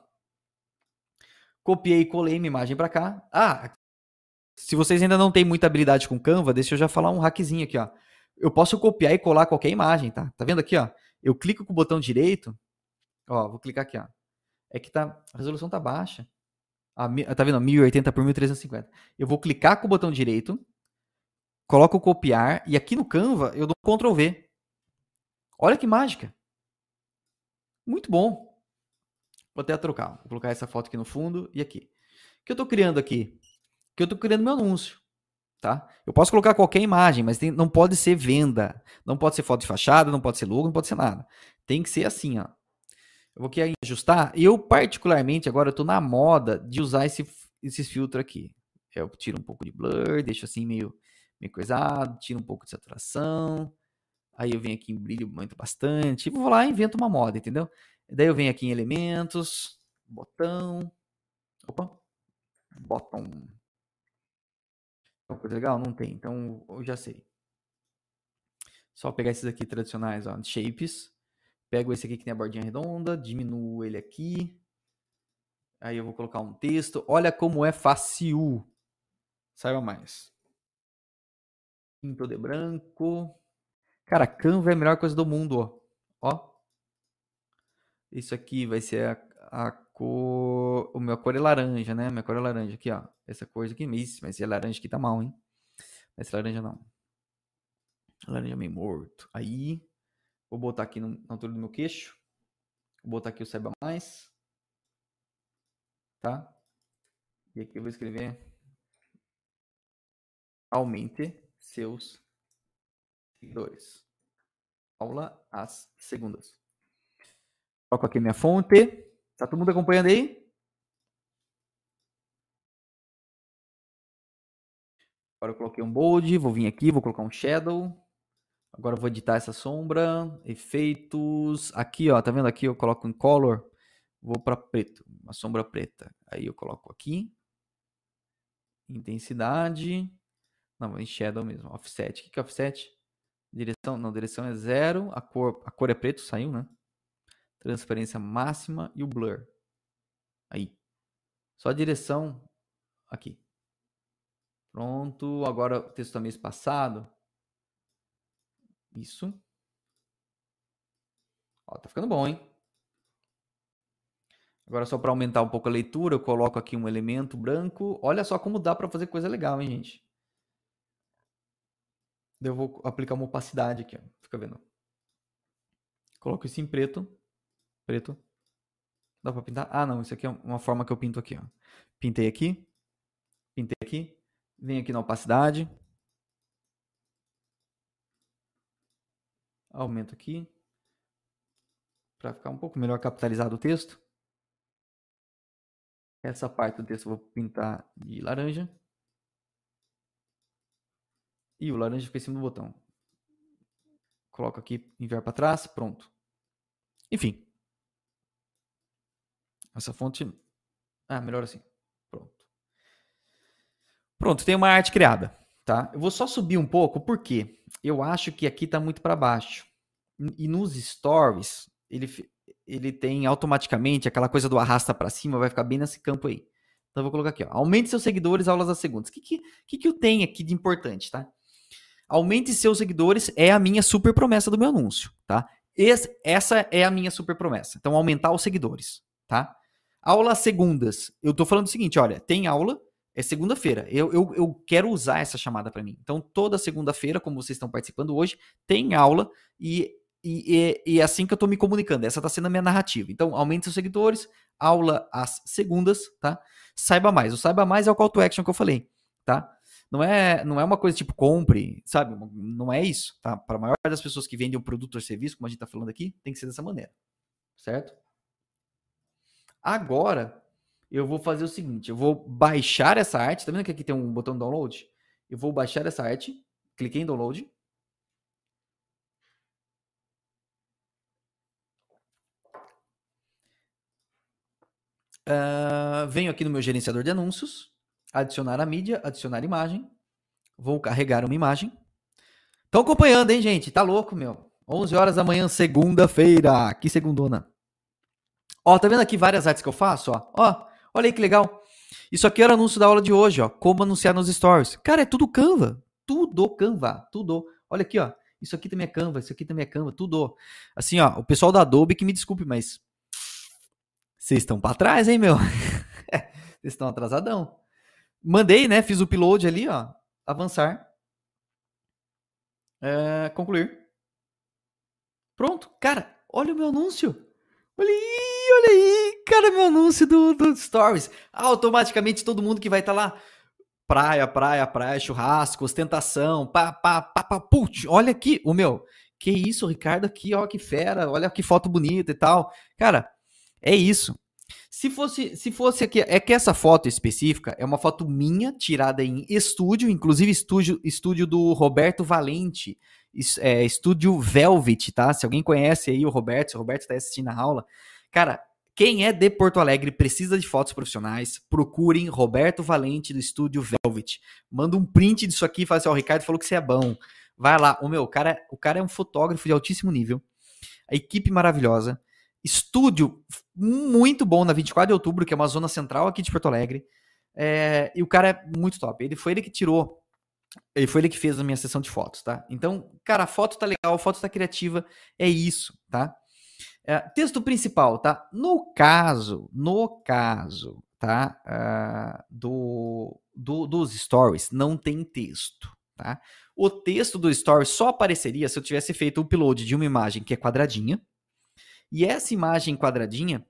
Copiei e colei minha imagem para cá. Ah, se vocês ainda não têm muita habilidade com Canva, deixa eu já falar um hackzinho aqui, ó. Eu posso copiar e colar qualquer imagem, tá? Tá vendo aqui, ó? Eu clico com o botão direito. Ó, vou clicar aqui, ó. É que tá, a resolução tá baixa. Ah, tá vendo? mil e oitenta por mil trezentos e cinquenta. Eu vou clicar com o botão direito, coloco o copiar e aqui no Canva eu dou control V. Olha que mágica. Muito bom. Vou até trocar. Vou colocar essa foto aqui no fundo e aqui. O que eu tô criando aqui? Que eu tô criando meu anúncio, tá? Eu posso colocar qualquer imagem, mas tem, não pode ser venda. Não pode ser foto de fachada, não pode ser logo, não pode ser nada. Tem que ser assim, ó. Eu vou aqui ajustar. Eu, particularmente, agora eu tô na moda de usar esse, esses filtros aqui. Eu tiro um pouco de blur, deixo assim meio, meio coisado, tiro um pouco de saturação. Aí eu venho aqui em brilho, aumento bastante. E vou lá e invento uma moda, entendeu? Daí eu venho aqui em elementos, botão. Opa, botão. Uma coisa legal? Não tem, então eu já sei. Só pegar esses aqui tradicionais, ó, shapes. Pego esse aqui que tem a bordinha redonda, diminuo ele aqui. Aí eu vou colocar um texto. Olha como é fácil. Saiba mais. Pintou de branco. Cara, Canva é a melhor coisa do mundo, ó. Ó. Isso aqui vai ser a, a cor... O meu cor é laranja, né? Minha cor é laranja aqui, ó. Essa cor aqui, mas esse laranja aqui tá mal, hein? Esse laranja não. Laranja meio morto. Aí, vou botar aqui no, na altura do meu queixo. Vou botar aqui o Saiba Mais. Tá? E aqui eu vou escrever: aumente seus seguidores. Aula às segundas. Coloco aqui minha fonte. Tá todo mundo acompanhando aí? Agora eu coloquei um bold. Vou vir aqui, vou colocar um shadow. Agora eu vou editar essa sombra. Efeitos. Aqui, ó. Tá vendo aqui? Eu coloco em color. Vou para preto. Uma sombra preta. Aí eu coloco aqui. Intensidade. Não, em shadow mesmo. Offset. O que é offset? Direção. Não, direção é zero. A cor, a cor é preto, saiu, né? Transparência máxima e o blur. Aí. Só a direção aqui. Pronto. Agora o texto está meio espaçado. Isso. Ó, tá ficando bom, hein? Agora só para aumentar um pouco a leitura, eu coloco aqui um elemento branco. Olha só como dá para fazer coisa legal, hein, gente? Eu vou aplicar uma opacidade aqui, ó. Fica vendo? Coloco isso em preto. Preto. Dá para pintar? Ah, não. Isso aqui é uma forma que eu pinto aqui, ó. Pintei aqui. Pintei aqui. Venho aqui na opacidade. Aumento aqui. Para ficar um pouco melhor capitalizado o texto. Essa parte do texto eu vou pintar de laranja. E o laranja fica em cima do botão. Coloco aqui, enviar para trás, pronto. Enfim. Essa fonte... Ah, melhor assim. Pronto. Pronto, tem uma arte criada, tá? Eu vou só subir um pouco, porque eu acho que aqui tá muito para baixo. E nos stories, ele, ele tem automaticamente aquela coisa do arrasta para cima, vai ficar bem nesse campo aí. Então eu vou colocar aqui, ó. Aumente seus seguidores, aulas às segundas. O que, que, que, que eu tenho aqui de importante, tá? Aumente seus seguidores é a minha super promessa do meu anúncio, tá? Esse, essa é a minha super promessa. Então, aumentar os seguidores, tá? Aula segundas. Eu tô falando o seguinte, olha, tem aula, é segunda-feira. Eu, eu, eu quero usar essa chamada para mim. Então, toda segunda-feira, como vocês estão participando hoje, tem aula e, e, e é assim que eu tô me comunicando. Essa tá sendo a minha narrativa. Então, aumente seus seguidores, aula às segundas, tá? Saiba mais. O saiba mais é o call to action que eu falei, tá? Não é, não é uma coisa tipo compre, sabe? Não é isso, tá? Para a maior das pessoas que vendem um produto ou serviço, como a gente tá falando aqui, tem que ser dessa maneira, certo? Agora, eu vou fazer o seguinte, eu vou baixar essa arte, tá vendo que aqui tem um botão download? Eu vou baixar essa arte, cliquei em download. Uh, venho aqui no meu gerenciador de anúncios, adicionar a mídia, adicionar imagem, vou carregar uma imagem. Estão acompanhando, hein, gente? Tá louco, meu. onze horas da manhã, segunda-feira. Que segundona. Ó, tá vendo aqui várias artes que eu faço, ó? Ó, olha aí que legal. Isso aqui era o anúncio da aula de hoje, ó. Como anunciar nos stories. Cara, é tudo Canva. Tudo Canva. Tudo. Olha aqui, ó. Isso aqui também é Canva. Isso aqui também é Canva. Tudo. Assim, ó. O pessoal da Adobe que me desculpe, mas vocês estão pra trás, hein, meu? Vocês estão atrasadão. Mandei, né? Fiz o upload ali, ó. Avançar. É, concluir. Pronto. Cara, olha o meu anúncio. Olha aí, olha aí, cara, meu anúncio do, do Stories. Automaticamente todo mundo que vai estar tá lá, praia, praia, praia, churrasco, ostentação, pá, pá, pá, pá, putz, olha aqui, o meu, que isso, Ricardo, aqui, ó, que fera, olha que foto bonita e tal. Cara, é isso. Se fosse, se fosse aqui, é que essa foto específica é uma foto minha, tirada em estúdio, inclusive estúdio, estúdio do Roberto Valente, é, estúdio Velvet, tá? Se alguém conhece aí o Roberto, se o Roberto tá assistindo a aula, cara, quem é de Porto Alegre precisa de fotos profissionais, procurem Roberto Valente do estúdio Velvet. Manda um print disso aqui e fala assim, ó, o Ricardo falou que você é bom. Vai lá, o meu, o cara, o cara é um fotógrafo de altíssimo nível, a equipe maravilhosa, estúdio muito bom na vinte e quatro de outubro, que é uma zona central aqui de Porto Alegre, é, e o cara é muito top. Ele foi ele que tirou, ele foi ele que fez a minha sessão de fotos, tá? Então, cara, a foto tá legal, a foto tá criativa, é isso, tá? É, texto principal, tá? No caso, no caso, tá? Uh, do, do, dos stories, não tem texto, tá? O texto do story só apareceria se eu tivesse feito o upload de uma imagem que é quadradinha, e essa imagem quadradinha,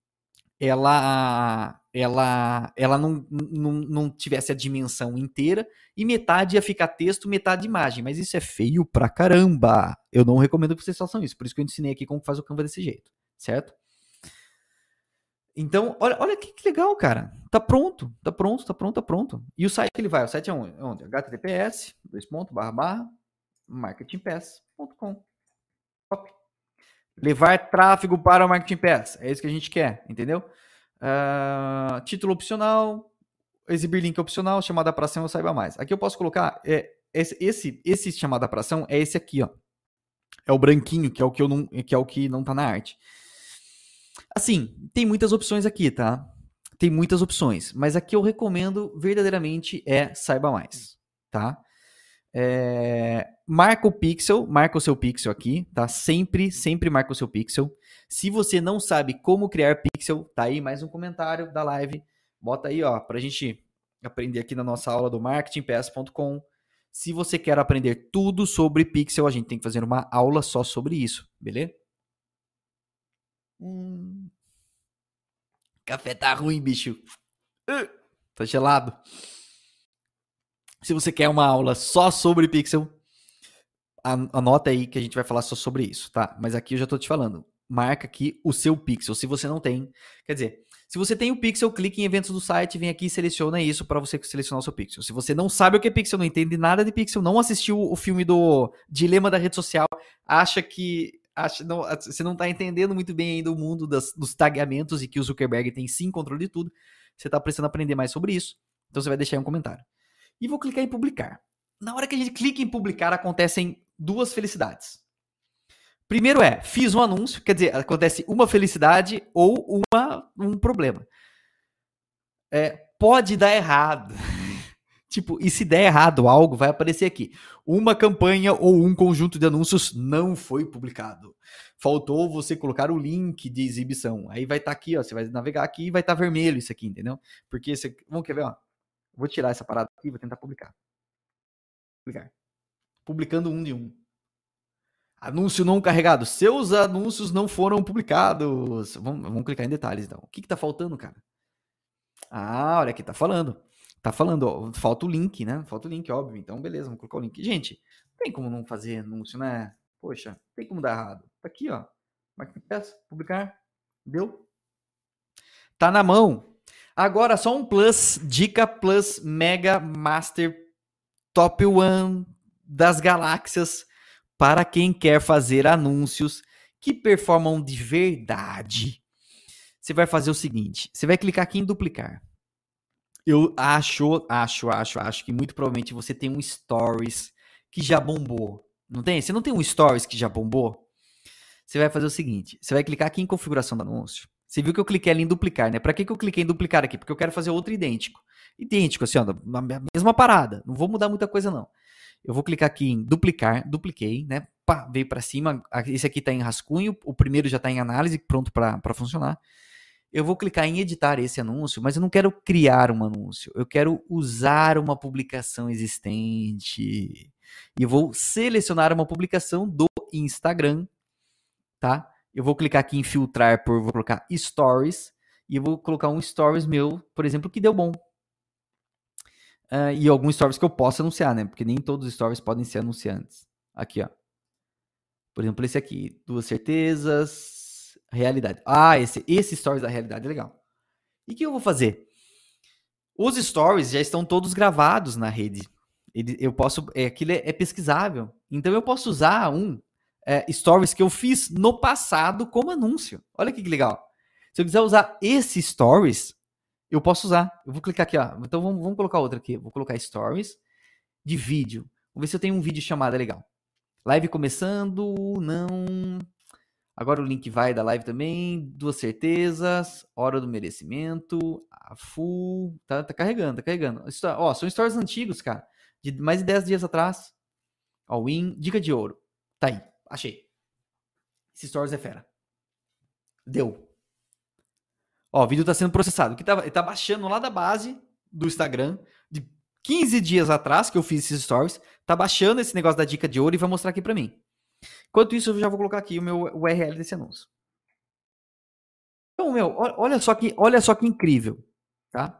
ela, ela, ela não, não, não tivesse a dimensão inteira e metade ia ficar texto, metade imagem. Mas isso é feio pra caramba. Eu não recomendo que vocês façam isso. Por isso que eu ensinei aqui como faz o Canva desse jeito, certo? Então, olha, olha que, que legal, cara. Tá pronto, tá pronto, tá pronto, tá pronto. E o site que ele vai? O site é onde? H T T P S, dois pontos, barra, barra, marketing pass ponto com. Top. Levar tráfego para o Marketing Pass. É isso que a gente quer, entendeu? Uh, título opcional, exibir link opcional, chamada para ação, eu saiba mais. Aqui eu posso colocar, é, esse, esse, esse chamada para ação é esse aqui, ó. É o branquinho, que é o que, eu não, que é o que não tá na arte. Assim, tem muitas opções aqui, tá? Tem muitas opções, mas aqui eu recomendo verdadeiramente é saiba mais, tá? É, marca o pixel, marca o seu pixel aqui, tá? Sempre, sempre marca o seu pixel. Se você não sabe como criar pixel, tá aí mais um comentário da live. Bota aí, ó, pra gente aprender aqui na nossa aula do marketing pass ponto com. Se você quer aprender tudo sobre pixel, a gente tem que fazer uma aula só sobre isso, beleza? Hum. Café tá ruim, bicho. Uh, tá gelado. Se você quer uma aula só sobre pixel, anota aí que a gente vai falar só sobre isso, tá? Mas aqui eu já tô te falando. Marca aqui o seu pixel. Se você não tem, quer dizer, se você tem o pixel, clique em eventos do site, vem aqui e seleciona isso para você selecionar o seu pixel. Se você não sabe o que é pixel, não entende nada de pixel, não assistiu o filme do Dilema da Rede Social, acha que acha, não, você não tá entendendo muito bem ainda o mundo das, dos tagueamentos e que o Zuckerberg tem sim controle de tudo, você tá precisando aprender mais sobre isso, então você vai deixar aí um comentário. E vou clicar em publicar. Na hora que a gente clica em publicar, acontecem duas felicidades. Primeiro é, fiz um anúncio, quer dizer, acontece uma felicidade ou uma, um problema. É, pode dar errado. Tipo, e se der errado algo, vai aparecer aqui. Uma campanha ou um conjunto de anúncios não foi publicado. Faltou você colocar o link de exibição. Aí vai estar tá aqui, ó. Você vai navegar aqui e vai estar tá vermelho isso aqui, entendeu? Porque esse... Vamos quer ver, ó. Vou tirar essa parada aqui e vou tentar publicar. Publicar. Publicando um de um. Anúncio não carregado. Seus anúncios não foram publicados. Vamos, vamos clicar em detalhes, então. O que que tá faltando, cara? Ah, olha aqui, tá falando. Tá falando, ó, falta o link, né? Falta o link, óbvio. Então, beleza, vamos colocar o link. Gente, tem como não fazer anúncio, né? Poxa, tem como dar errado. Tá aqui, ó. Marca peça, publicar. Deu? Tá na mão. Agora, só um plus, dica plus mega master top one das galáxias para quem quer fazer anúncios que performam de verdade. Você vai fazer o seguinte, você vai clicar aqui em duplicar. Eu acho, acho, acho, acho que muito provavelmente você tem um Stories que já bombou. Não tem? Você não tem um Stories que já bombou? Você vai fazer o seguinte, você vai clicar aqui em configuração do anúncio. Você viu que eu cliquei ali em duplicar, né? Para que, que eu cliquei em duplicar aqui? Porque eu quero fazer outro idêntico. Idêntico, assim, ó, na mesma parada. Não vou mudar muita coisa, não. Eu vou clicar aqui em duplicar, dupliquei, né? Pá, veio para cima. Esse aqui está em rascunho, o primeiro já está em análise, pronto para funcionar. Eu vou clicar em editar esse anúncio, mas eu não quero criar um anúncio. Eu quero usar uma publicação existente. E eu vou selecionar uma publicação do Instagram, tá? Eu vou clicar aqui em filtrar por, vou colocar Stories, e eu vou colocar um Stories meu, por exemplo, que deu bom. Uh, e alguns Stories que eu posso anunciar, né? Porque nem todos os Stories podem ser anunciantes. Aqui, ó. Por exemplo, esse aqui. Duas certezas, realidade. Ah, esse, esse Stories da realidade é legal. E o que eu vou fazer? Os Stories já estão todos gravados na rede. Ele, eu posso, é, aquilo é, é pesquisável. Então eu posso usar um é, Stories que eu fiz no passado como anúncio. Olha que legal. Se eu quiser usar esse Stories, eu posso usar. Eu vou clicar aqui, ó. Então vamos, vamos colocar outra aqui. Vou colocar Stories de vídeo. Vamos ver se eu tenho um vídeo chamado, é legal. Live começando, não. Agora o link vai da live também. Duas certezas, hora do merecimento, a full. Tá, tá carregando, tá carregando. Ó, são stories antigos, cara. De mais de dez dias atrás. Ó, win, dica de ouro. Tá aí, achei. Esse stories é fera. Deu. Ó, o vídeo tá sendo processado. Que tá, ele tá baixando lá da base do Instagram, de quinze dias atrás que eu fiz esses stories. Tá baixando esse negócio da dica de ouro e vai mostrar aqui pra mim. Enquanto isso, eu já vou colocar aqui o meu U R L desse anúncio. Então, meu, olha só que, olha só que incrível, tá?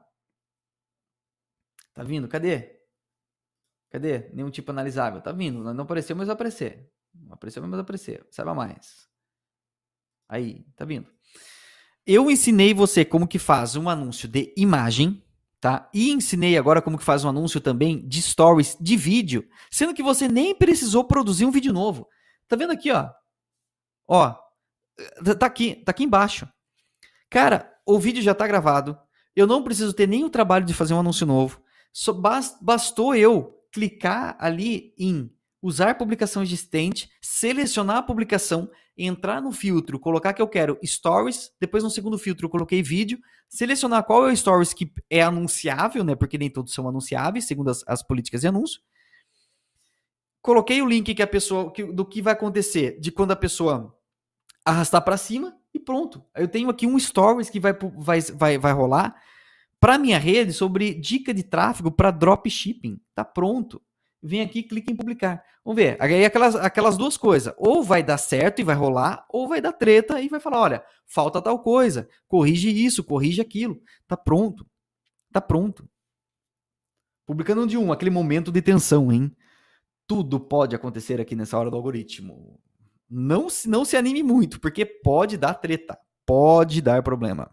Tá vindo? Cadê? Cadê? Nenhum tipo analisável. Tá vindo. Não apareceu, mas vai aparecer. Não apareceu, mas vai aparecer. Saiba mais. Aí, tá vindo. Eu ensinei você como que faz um anúncio de imagem, tá? E ensinei agora como que faz um anúncio também de stories, de vídeo, sendo que você nem precisou produzir um vídeo novo. Tá vendo aqui, ó? Ó, tá aqui, tá aqui embaixo. Cara, o vídeo já tá gravado. Eu não preciso ter nem o trabalho de fazer um anúncio novo. Só bastou eu clicar ali em usar publicação existente, selecionar a publicação, entrar no filtro, colocar que eu quero stories, depois no segundo filtro eu coloquei vídeo, selecionar qual é o stories que é anunciável, né? Porque nem todos são anunciáveis, segundo as, as políticas de anúncio. Coloquei o link que a pessoa, que, do que vai acontecer de quando a pessoa arrastar para cima e pronto. Eu tenho aqui um stories que vai, vai, vai, vai rolar para minha rede sobre dica de tráfego para dropshipping. Tá pronto. Vem aqui, clica em publicar. Vamos ver. Aí aquelas, aquelas duas coisas. Ou vai dar certo e vai rolar, ou vai dar treta e vai falar, olha, falta tal coisa. Corrige isso, corrige aquilo. Tá pronto. Tá pronto. Publicando um de um, aquele momento de tensão, hein? Tudo pode acontecer aqui nessa hora do algoritmo. Não, não se anime muito, porque pode dar treta. Pode dar problema.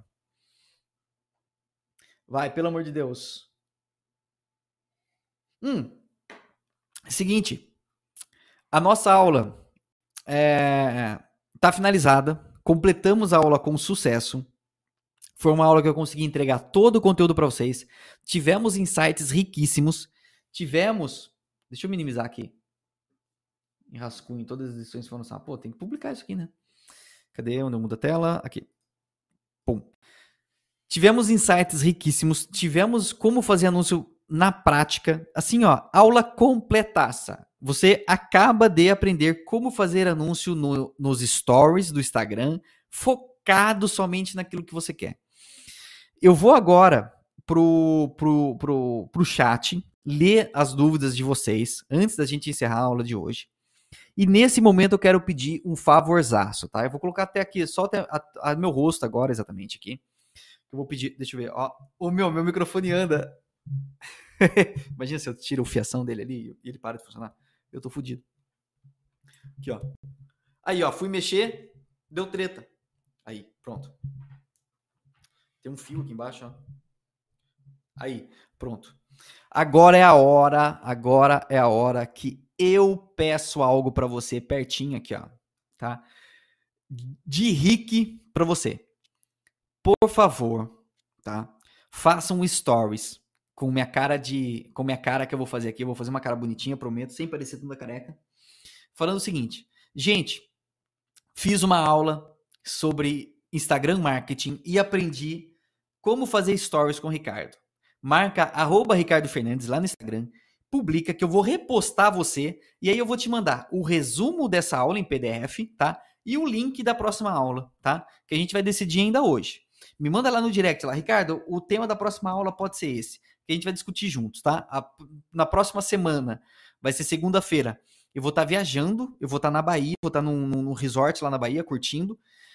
Vai, pelo amor de Deus. Hum. Seguinte. A nossa aula está é, finalizada. Completamos a aula com sucesso. Foi uma aula que eu consegui entregar todo o conteúdo para vocês. Tivemos insights riquíssimos. Tivemos... Deixa eu minimizar aqui. Em rascunho, todas as edições foram assim, pô, tem que publicar isso aqui, né? Cadê? Onde eu mudo a tela? Aqui. Pum. Tivemos insights riquíssimos, tivemos como fazer anúncio na prática, assim, ó, aula completaça. Você acaba de aprender como fazer anúncio no, nos stories do Instagram, focado somente naquilo que você quer. Eu vou agora pro, pro, pro, pro chat ler as dúvidas de vocês antes da gente encerrar a aula de hoje. E nesse momento eu quero pedir um favorzaço, tá? Eu vou colocar até aqui, só até a, a meu rosto agora, exatamente aqui. Eu vou pedir, deixa eu ver, ó, o meu, meu microfone anda. Imagina se eu tiro o fiação dele ali e ele para de funcionar. Eu tô fudido. Aqui, ó. Aí, ó, fui mexer, deu treta. Aí, pronto. Tem um fio aqui embaixo, ó. Aí, pronto. Agora é a hora, agora é a hora que eu peço algo para você pertinho aqui, ó, tá? De Rick para você. Por favor, tá? Faça um stories com minha cara de, com minha cara que eu vou fazer aqui, eu vou fazer uma cara bonitinha, prometo, sem parecer toda careca. Falando o seguinte, gente, fiz uma aula sobre Instagram Marketing e aprendi como fazer stories com o Ricardo. Marca arroba Ricardo Fernandes lá no Instagram, publica que eu vou repostar você e aí eu vou te mandar o resumo dessa aula em P D F, tá? E o link da próxima aula, tá? Que a gente vai decidir ainda hoje. Me manda lá no direct, lá, Ricardo, o tema da próxima aula pode ser esse, que a gente vai discutir juntos, tá? A, na próxima semana, vai ser segunda-feira, eu vou estar tá viajando, eu vou estar tá na Bahia, vou estar tá num, num resort lá na Bahia, curtindo.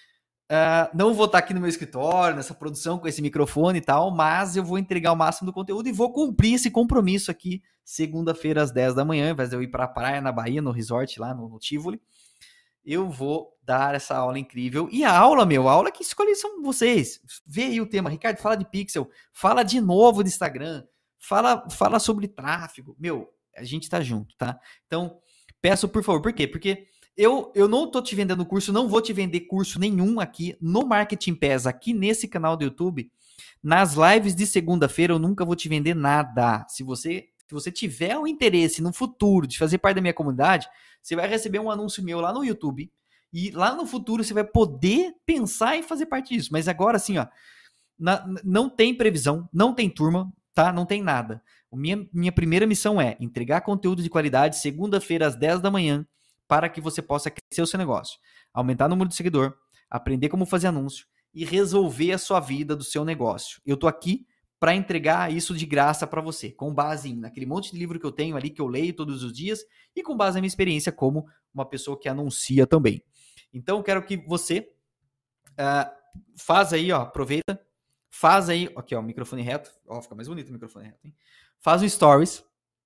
Uh, não vou estar tá aqui no meu escritório, nessa produção, com esse microfone e tal, mas eu vou entregar o máximo do conteúdo e vou cumprir esse compromisso aqui, segunda-feira às dez da manhã, ao invés de eu ir para a praia na Bahia, no resort lá no, no Tivoli, eu vou dar essa aula incrível. E a aula, meu, a aula que escolhi são vocês. Vê aí o tema. Ricardo, fala de pixel, fala de novo de Instagram, fala, fala sobre tráfego. Meu, a gente tá junto, tá? Então, peço por favor, por quê? Porque eu, eu não tô te vendendo curso, não vou te vender curso nenhum aqui no Marketing Pass, aqui nesse canal do YouTube. Nas lives de segunda-feira eu nunca vou te vender nada. Se você, se você tiver um interesse no futuro de fazer parte da minha comunidade, você vai receber um anúncio meu lá no YouTube e lá no futuro você vai poder pensar em fazer parte disso. Mas agora, assim, ó, na, não tem previsão, não tem turma, tá? Não tem nada. Minha, minha primeira missão é entregar conteúdo de qualidade segunda-feira às dez da manhã para que você possa crescer o seu negócio, aumentar o número de seguidor, aprender como fazer anúncio e resolver a sua vida do seu negócio. Eu tô aqui para entregar isso de graça para você, com base em, naquele monte de livro que eu tenho ali, que eu leio todos os dias, e com base na minha experiência como uma pessoa que anuncia também. Então, eu quero que você uh, faz aí, ó, aproveita, faz aí, aqui, ó, o microfone reto, ó, fica mais bonito o microfone reto, hein? Faz um stories,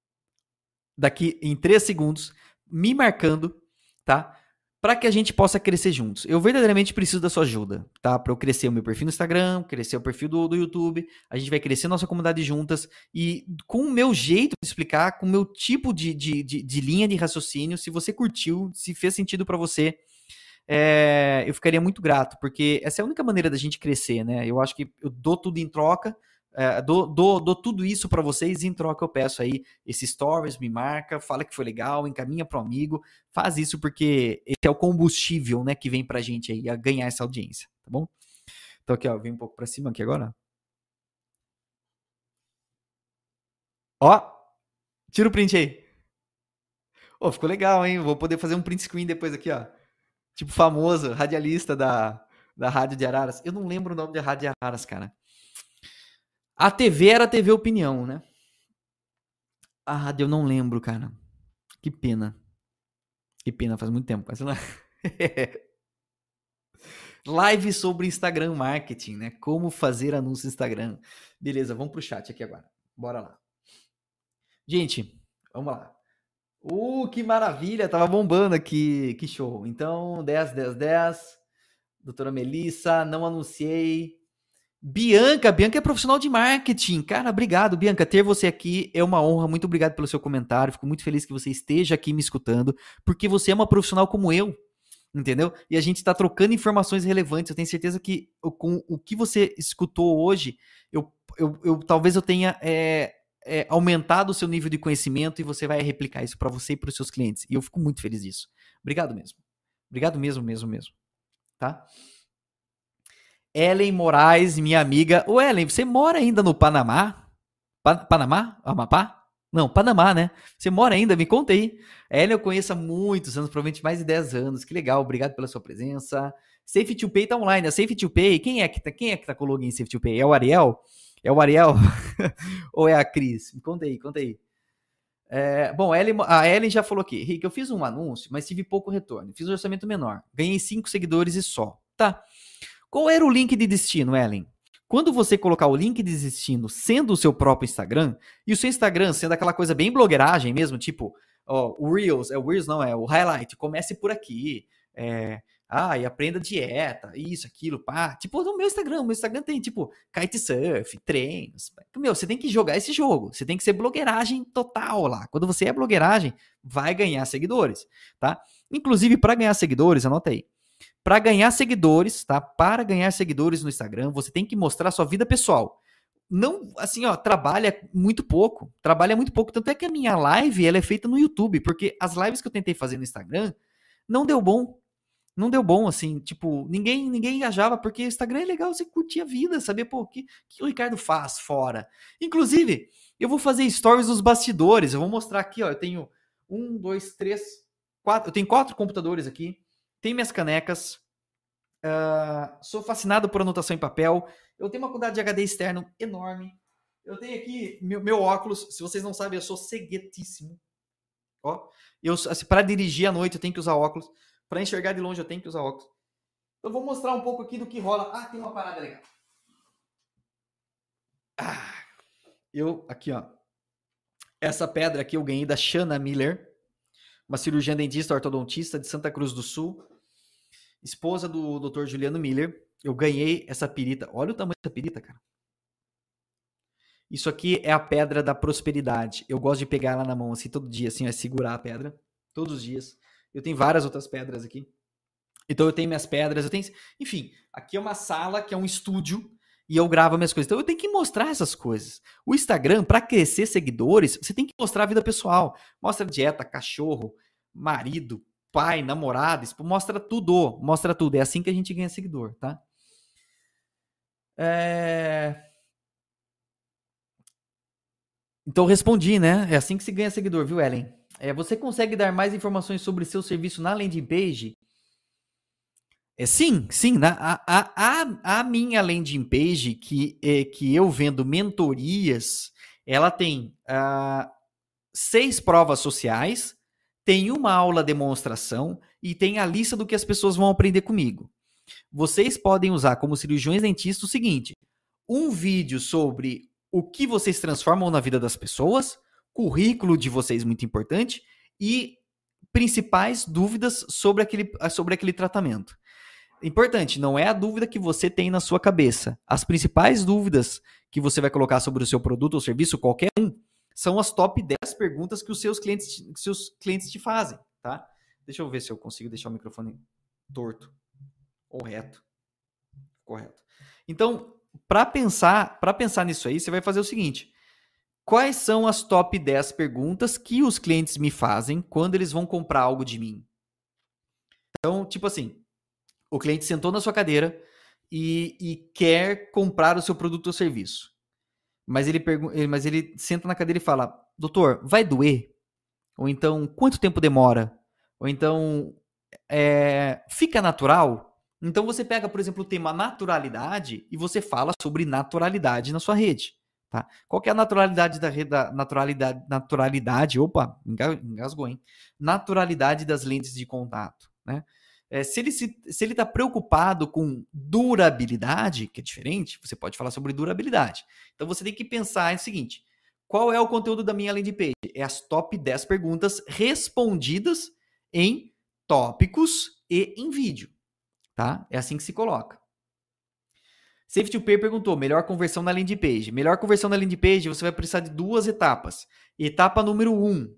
daqui em três segundos, me marcando, tá? Para que a gente possa crescer juntos. Eu verdadeiramente preciso da sua ajuda, tá? Para eu crescer o meu perfil no Instagram, crescer o perfil do, do YouTube, a gente vai crescer nossa comunidade juntas e com o meu jeito de explicar, com o meu tipo de, de, de, de linha de raciocínio, se você curtiu, se fez sentido para você, é, eu ficaria muito grato, porque essa é a única maneira da gente crescer, né? Eu acho que eu dou tudo em troca, é, dou, dou, dou tudo isso para vocês e em troca eu peço aí esse stories, me marca, fala que foi legal, encaminha para um amigo, faz isso porque esse é o combustível, né, que vem pra gente aí a ganhar essa audiência, tá bom? Então aqui, ó, vem um pouco para cima aqui agora. Ó, tira o print aí. Ó, ficou legal, hein? Vou poder fazer um print screen depois aqui, ó. Tipo famoso, radialista da, da Rádio de Araras. Eu não lembro o nome da Rádio de Araras, cara. A T V era a T V Opinião, né? A rádio eu não lembro, cara. Que pena. Que pena, faz muito tempo. Mas não... Live sobre Instagram Marketing, né? Como fazer anúncio no Instagram. Beleza, vamos pro chat aqui agora. Bora lá. Gente, vamos lá. Uh, que maravilha, tava bombando aqui. Que show. Então, dez, dez, dez. Doutora Melissa, não anunciei. Bianca, Bianca é profissional de marketing. Cara, obrigado, Bianca. Ter você aqui é uma honra. Muito obrigado pelo seu comentário. Fico muito feliz que você esteja aqui me escutando, porque você é uma profissional como eu, entendeu? E a gente está trocando informações relevantes. Eu tenho certeza que com o que você escutou hoje, eu, eu, eu talvez eu tenha é, é, aumentado o seu nível de conhecimento e você vai replicar isso para você e para os seus clientes. E eu fico muito feliz disso. Obrigado mesmo. Obrigado mesmo, mesmo, mesmo. Tá? Ellen Moraes, minha amiga. Ô, Ellen, você mora ainda no Panamá? Pa Panamá? Amapá? Não, Panamá, né? Você mora ainda? Me conta aí. Ela eu conheço há muitos anos, provavelmente mais de dez anos. Que legal, obrigado pela sua presença. Safe to Pay tá online. A Safe to Pay, quem é que tá, quem é que tá com o login Safe to Pay? É o Ariel? É o Ariel? Ou é a Cris? Me conta aí, conta aí. É, bom, a Ellen, a Ellen já falou aqui. Rick, eu fiz um anúncio, mas tive pouco retorno. Fiz um orçamento menor. Ganhei cinco seguidores e só. Tá. Qual era o link de destino, Ellen? Quando você colocar o link de destino sendo o seu próprio Instagram, e o seu Instagram sendo aquela coisa bem blogueiragem mesmo, tipo, ó, o Reels, é o Reels não, é o Highlight, comece por aqui, é, ah, e aprenda dieta, isso, aquilo, pá. Tipo, no meu Instagram, o meu Instagram tem, tipo, kitesurf, treinos. Meu, você tem que jogar esse jogo, você tem que ser blogueiragem total lá. Quando você é blogueiragem, vai ganhar seguidores, tá? Inclusive, para ganhar seguidores, anota aí. Para ganhar seguidores, tá? Para ganhar seguidores no Instagram, você tem que mostrar sua vida pessoal. Não, assim, ó, trabalha muito pouco. Trabalha muito pouco. Tanto é que a minha live, ela é feita no YouTube, porque as lives que eu tentei fazer no Instagram, não deu bom. Não deu bom, assim, tipo, ninguém ninguém engajava, porque o Instagram é legal você curtir a vida, saber, pô, o que, que o Ricardo faz fora. Inclusive, eu vou fazer stories dos bastidores. Eu vou mostrar aqui, ó, eu tenho um, dois, três, quatro, eu tenho quatro computadores aqui. Tem minhas canecas, uh, sou fascinado por anotação em papel, eu tenho uma quantidade de H D externo enorme, eu tenho aqui meu, meu óculos, se vocês não sabem, eu sou ceguetíssimo. Ó, eu, assim, para dirigir à noite eu tenho que usar óculos, para enxergar de longe eu tenho que usar óculos. Eu vou mostrar um pouco aqui do que rola. Ah, tem uma parada legal. Ah, eu, aqui ó, essa pedra aqui eu ganhei da Shanna Miller, uma cirurgiã dentista ortodontista de Santa Cruz do Sul, esposa do doutor Juliano Miller. Eu ganhei essa pirita. Olha o tamanho dessa pirita, cara. Isso aqui é a pedra da prosperidade. Eu gosto de pegar ela na mão assim todo dia, assim, ó, segurar a pedra todos os dias. Eu tenho várias outras pedras aqui. Então eu tenho minhas pedras, eu tenho, enfim, aqui é uma sala que é um estúdio e eu gravo minhas coisas. Então eu tenho que mostrar essas coisas. O Instagram, para crescer seguidores, você tem que mostrar a vida pessoal. Mostra dieta, cachorro, marido, pai, namorado, mostra tudo, mostra tudo. É assim que a gente ganha seguidor, tá? É... Então eu respondi, né? É assim que se ganha seguidor, viu, Ellen? É, você consegue dar mais informações sobre seu serviço na landing page? É, sim, sim. Na, a, a, a minha landing page, que, é, que eu vendo mentorias, ela tem uh, seis provas sociais, tem uma aula demonstração e tem a lista do que as pessoas vão aprender comigo. Vocês podem usar como cirurgiões dentistas o seguinte: um vídeo sobre o que vocês transformam na vida das pessoas, currículo de vocês muito importante e principais dúvidas sobre aquele, sobre aquele tratamento. Importante, não é a dúvida que você tem na sua cabeça. As principais dúvidas que você vai colocar sobre o seu produto ou serviço, qualquer um, são as top dez perguntas que os seus clientes, que seus clientes te fazem, tá? Deixa eu ver se eu consigo deixar o microfone torto ou reto. Correto. Então, para pensar, para pensar nisso aí, você vai fazer o seguinte: quais são as top dez perguntas que os clientes me fazem quando eles vão comprar algo de mim? Então, tipo assim, o cliente sentou na sua cadeira e, e quer comprar o seu produto ou serviço. Mas ele, mas ele senta na cadeira e fala: doutor, vai doer? Ou então, quanto tempo demora? Ou então, é, fica natural? Então você pega, por exemplo, o tema naturalidade e você fala sobre naturalidade na sua rede. Tá? Qual que é a naturalidade da rede? Da naturalidade, naturalidade, opa, engasgou, hein? Naturalidade das lentes de contato, né? É, se ele se, se ele está preocupado com durabilidade, que é diferente, você pode falar sobre durabilidade. Então você tem que pensar no seguinte: qual é o conteúdo da minha landing page? É as top dez perguntas respondidas em tópicos e em vídeo. Tá? É assim que se coloca. Safe to Pay perguntou: melhor conversão na landing page. Melhor conversão na landing page, você vai precisar de duas etapas. Etapa número um,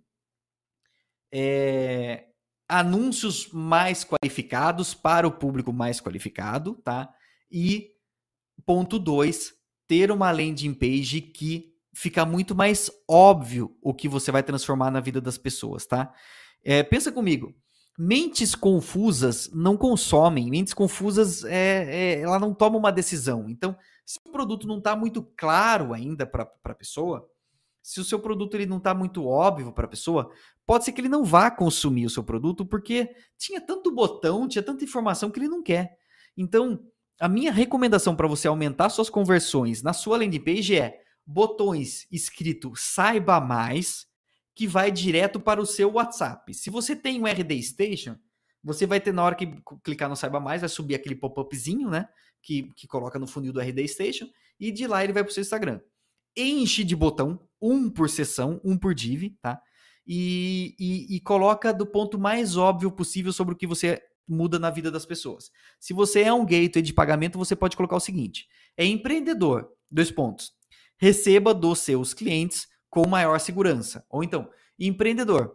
é... anúncios mais qualificados para o público mais qualificado, tá? E ponto dois, ter uma landing page que fica muito mais óbvio o que você vai transformar na vida das pessoas, tá? É, pensa comigo. Mentes confusas não consomem, mentes confusas, é, é, ela não toma uma decisão. Então, se o produto não está muito claro ainda para a pessoa, Se o seu produto ele não está muito óbvio para a pessoa, pode ser que ele não vá consumir o seu produto porque tinha tanto botão, tinha tanta informação que ele não quer. Então, a minha recomendação para você aumentar suas conversões na sua landing page é botões escrito saiba mais, que vai direto para o seu WhatsApp. Se você tem um R D Station, você vai ter, na hora que clicar no saiba mais, vai subir aquele pop-upzinho, né? Que, que coloca no funil do R D Station, e de lá ele vai para o seu Instagram. Enche de botão, um por sessão, um por div, tá? E, e, e coloca do ponto mais óbvio possível sobre o que você muda na vida das pessoas. Se você é um gateway de pagamento, você pode colocar o seguinte: é empreendedor, dois pontos, receba dos seus clientes com maior segurança. Ou então, empreendedor,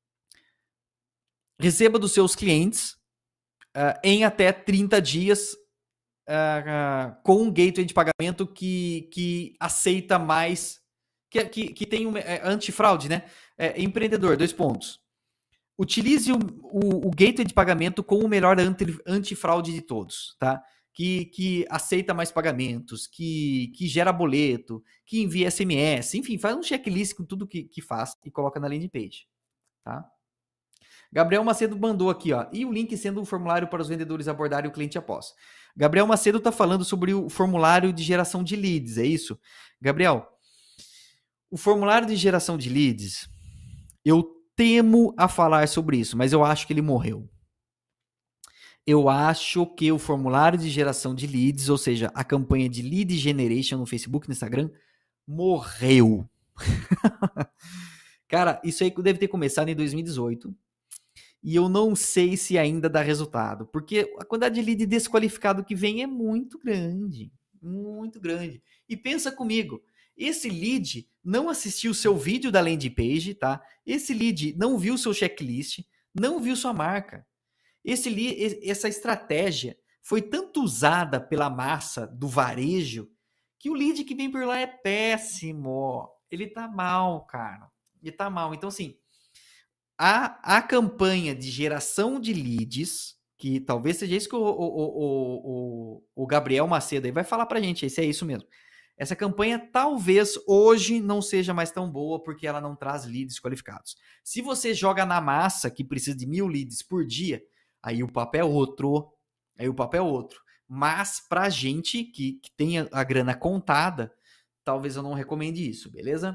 receba dos seus clientes uh, em até trinta dias uh, uh, com um gateway de pagamento que, que aceita mais, que, que, que tem um é, antifraude, né? É, empreendedor, dois pontos. Utilize o, o, o gateway de pagamento com o melhor anti, antifraude de todos, tá? Que, que aceita mais pagamentos, que, que gera boleto, que envia S M S, enfim, faz um checklist com tudo que, que faz e coloca na landing page, tá? Gabriel Macedo mandou aqui, ó, e o link sendo um formulário para os vendedores abordarem o cliente após. Gabriel Macedo está falando sobre o formulário de geração de leads, é isso? Gabriel, o formulário de geração de leads, eu temo a falar sobre isso, mas eu acho que ele morreu. Eu acho que o formulário de geração de leads, ou seja, a campanha de lead generation no Facebook e no Instagram, morreu. Cara, isso aí deve ter começado em dois mil e dezoito. E eu não sei se ainda dá resultado, porque a quantidade de lead desqualificado que vem é muito grande, muito grande. E pensa comigo, esse lead não assistiu o seu vídeo da landing page, tá? Esse lead não viu o seu checklist, não viu sua marca. Esse lead, essa estratégia foi tanto usada pela massa do varejo que o lead que vem por lá é péssimo. Ele tá mal, cara. Ele tá mal. Então, assim, A, a campanha de geração de leads, que talvez seja isso que o, o, o, o, o Gabriel Macedo aí vai falar pra gente, se é isso mesmo. Essa campanha talvez hoje não seja mais tão boa porque ela não traz leads qualificados. Se você joga na massa que precisa de mil leads por dia, aí o papo é outro, aí o papo é outro. Mas pra gente que, que tem a, a grana contada, talvez eu não recomende isso, beleza?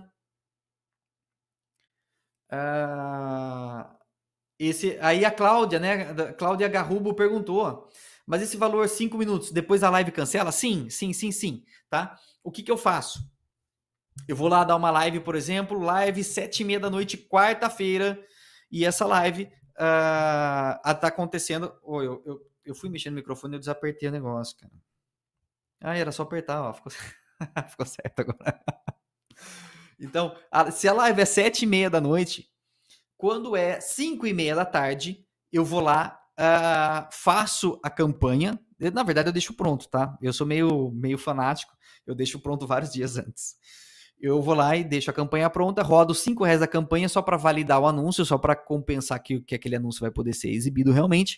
Uh, esse, aí a Cláudia, né? A Cláudia Garrubo perguntou, mas esse valor cinco minutos, depois a live cancela? Sim, sim, sim, sim, tá? O que que eu faço? Eu vou lá dar uma live, por exemplo, live sete e meia da noite, quarta-feira, e essa live uh, tá acontecendo... Oh, eu, eu, eu fui mexendo no microfone e eu desapertei o negócio, cara. Ah, era só apertar, ó, ficou, ficou certo agora. Então, a, se a live é sete e meia da noite, quando é cinco e meia da tarde, eu vou lá, uh, faço a campanha. Na verdade, eu deixo pronto, tá? Eu sou meio, meio fanático, eu deixo pronto vários dias antes. Eu vou lá e deixo a campanha pronta, rodo cinco reais da campanha só para validar o anúncio, só para compensar que, que aquele anúncio vai poder ser exibido realmente.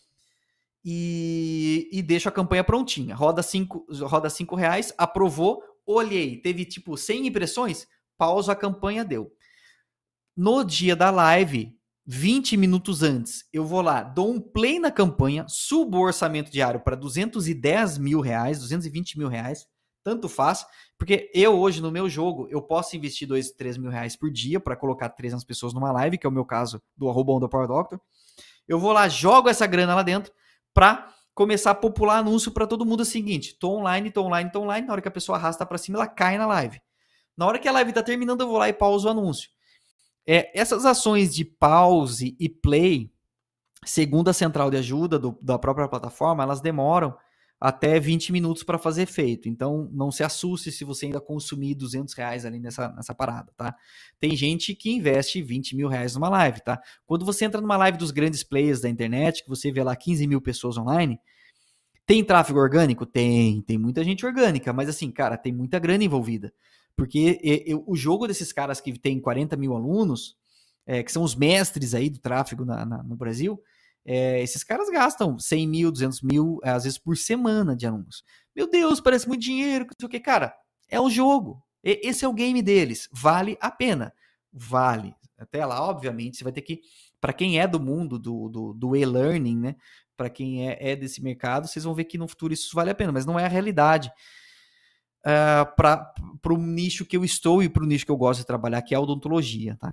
E, e deixo a campanha prontinha. Roda cinco, roda cinco reais, aprovou, olhei, teve tipo cem impressões, pausa a campanha, deu. No dia da live, vinte minutos antes, eu vou lá, dou um play na campanha, subo o orçamento diário para duzentos e dez mil reais, duzentos e vinte mil reais, tanto faz, porque eu hoje no meu jogo, eu posso investir dois, três mil reais por dia para colocar trezentas pessoas numa live, que é o meu caso do arroba onda Power Doctor. Eu vou lá, jogo essa grana lá dentro para começar a popular anúncio para todo mundo. É o seguinte, tô online, tô online, tô online, na hora que a pessoa arrasta para cima, ela cai na live. Na hora que a live tá terminando, eu vou lá e pauso o anúncio. É, essas ações de pause e play, segundo a central de ajuda do, da própria plataforma, elas demoram até vinte minutos para fazer efeito. Então, não se assuste se você ainda consumir duzentos reais ali nessa, nessa parada, tá? Tem gente que investe vinte mil reais numa live, tá? Quando você entra numa live dos grandes players da internet, que você vê lá quinze mil pessoas online, tem tráfego orgânico? Tem, tem muita gente orgânica, mas assim, cara, tem muita grana envolvida. Porque e, e, o jogo desses caras que tem quarenta mil alunos, é, que são os mestres aí do tráfego na, na, no Brasil, é, esses caras gastam cem mil, duzentos mil, às vezes por semana de anúncios. Meu Deus, parece muito dinheiro, não sei o que. Cara, é um jogo. E, esse é o game deles. Vale a pena. Vale. Até lá, obviamente, você vai ter que... Para quem é do mundo do, do, do e-learning, né? Para quem é, é desse mercado, vocês vão ver que no futuro isso vale a pena, mas não é a realidade. Uh, para o nicho que eu estou e para o nicho que eu gosto de trabalhar, que é a odontologia, tá?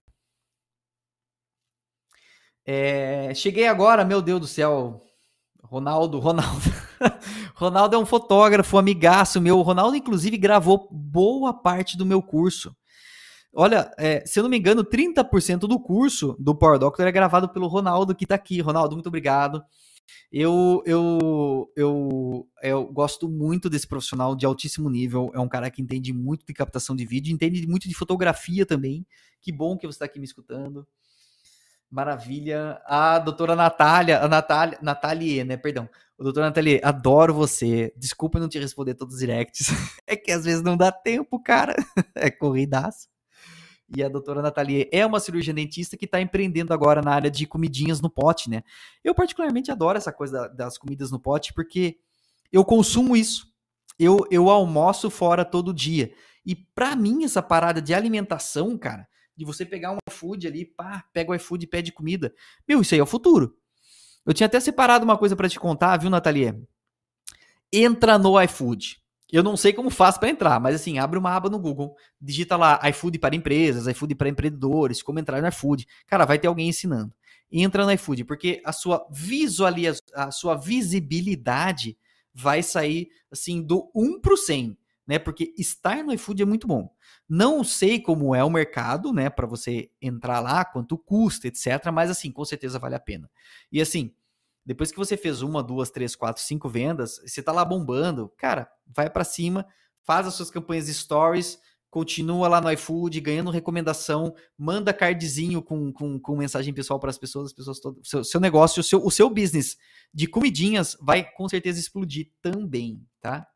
É, cheguei agora, meu Deus do céu, Ronaldo, Ronaldo, Ronaldo é um fotógrafo, amigaço meu, o Ronaldo inclusive gravou boa parte do meu curso. Olha, é, se eu não me engano, trinta por cento do curso do Power Doctor é gravado pelo Ronaldo que tá aqui. Ronaldo, muito obrigado. Eu, eu, eu, eu gosto muito desse profissional de altíssimo nível. É um cara que entende muito de captação de vídeo, entende muito de fotografia também. Que bom que você está aqui me escutando. Maravilha. A doutora Natália, a Natália, Natalie, né? Perdão. O doutora Natalie, adoro você. Desculpa não te responder todos os directs. É que às vezes não dá tempo, cara. É corridaço. E a doutora Natalie é uma cirurgiã dentista que está empreendendo agora na área de comidinhas no pote, né? Eu particularmente adoro essa coisa das comidas no pote porque eu consumo isso. Eu, eu almoço fora todo dia. E pra mim, essa parada de alimentação, cara, de você pegar um iFood ali, pá, pega o iFood e pede comida. Meu, isso aí é o futuro. Eu tinha até separado uma coisa pra te contar, viu, Natalie? Entra no iFood. Eu não sei como faz para entrar, mas assim, abre uma aba no Google, digita lá iFood para empresas, iFood para empreendedores, como entrar no iFood. Cara, vai ter alguém ensinando. Entra no iFood, porque a sua visualização, a sua visibilidade vai sair assim do um para o cem, né? Porque estar no iFood é muito bom. Não sei como é o mercado, né, para você entrar lá, quanto custa, etcétera, mas assim, com certeza vale a pena. E assim, depois que você fez uma, duas, três, quatro, cinco vendas, você tá lá bombando, cara, vai para cima, faz as suas campanhas de stories, continua lá no iFood, ganhando recomendação, manda cardzinho com, com, com mensagem pessoal para as pessoas, as pessoas todas, seu, seu negócio, o seu, o seu business de comidinhas vai com certeza explodir também, tá?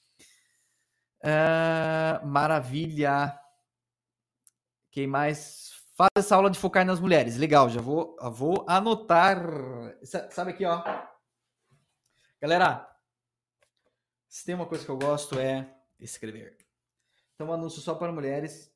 Uh, maravilha. Quem mais? Faz essa aula de focar nas mulheres. Legal, já vou, vou anotar. Sabe aqui, ó. Galera, se tem uma coisa que eu gosto é escrever. Então, anúncio só para mulheres.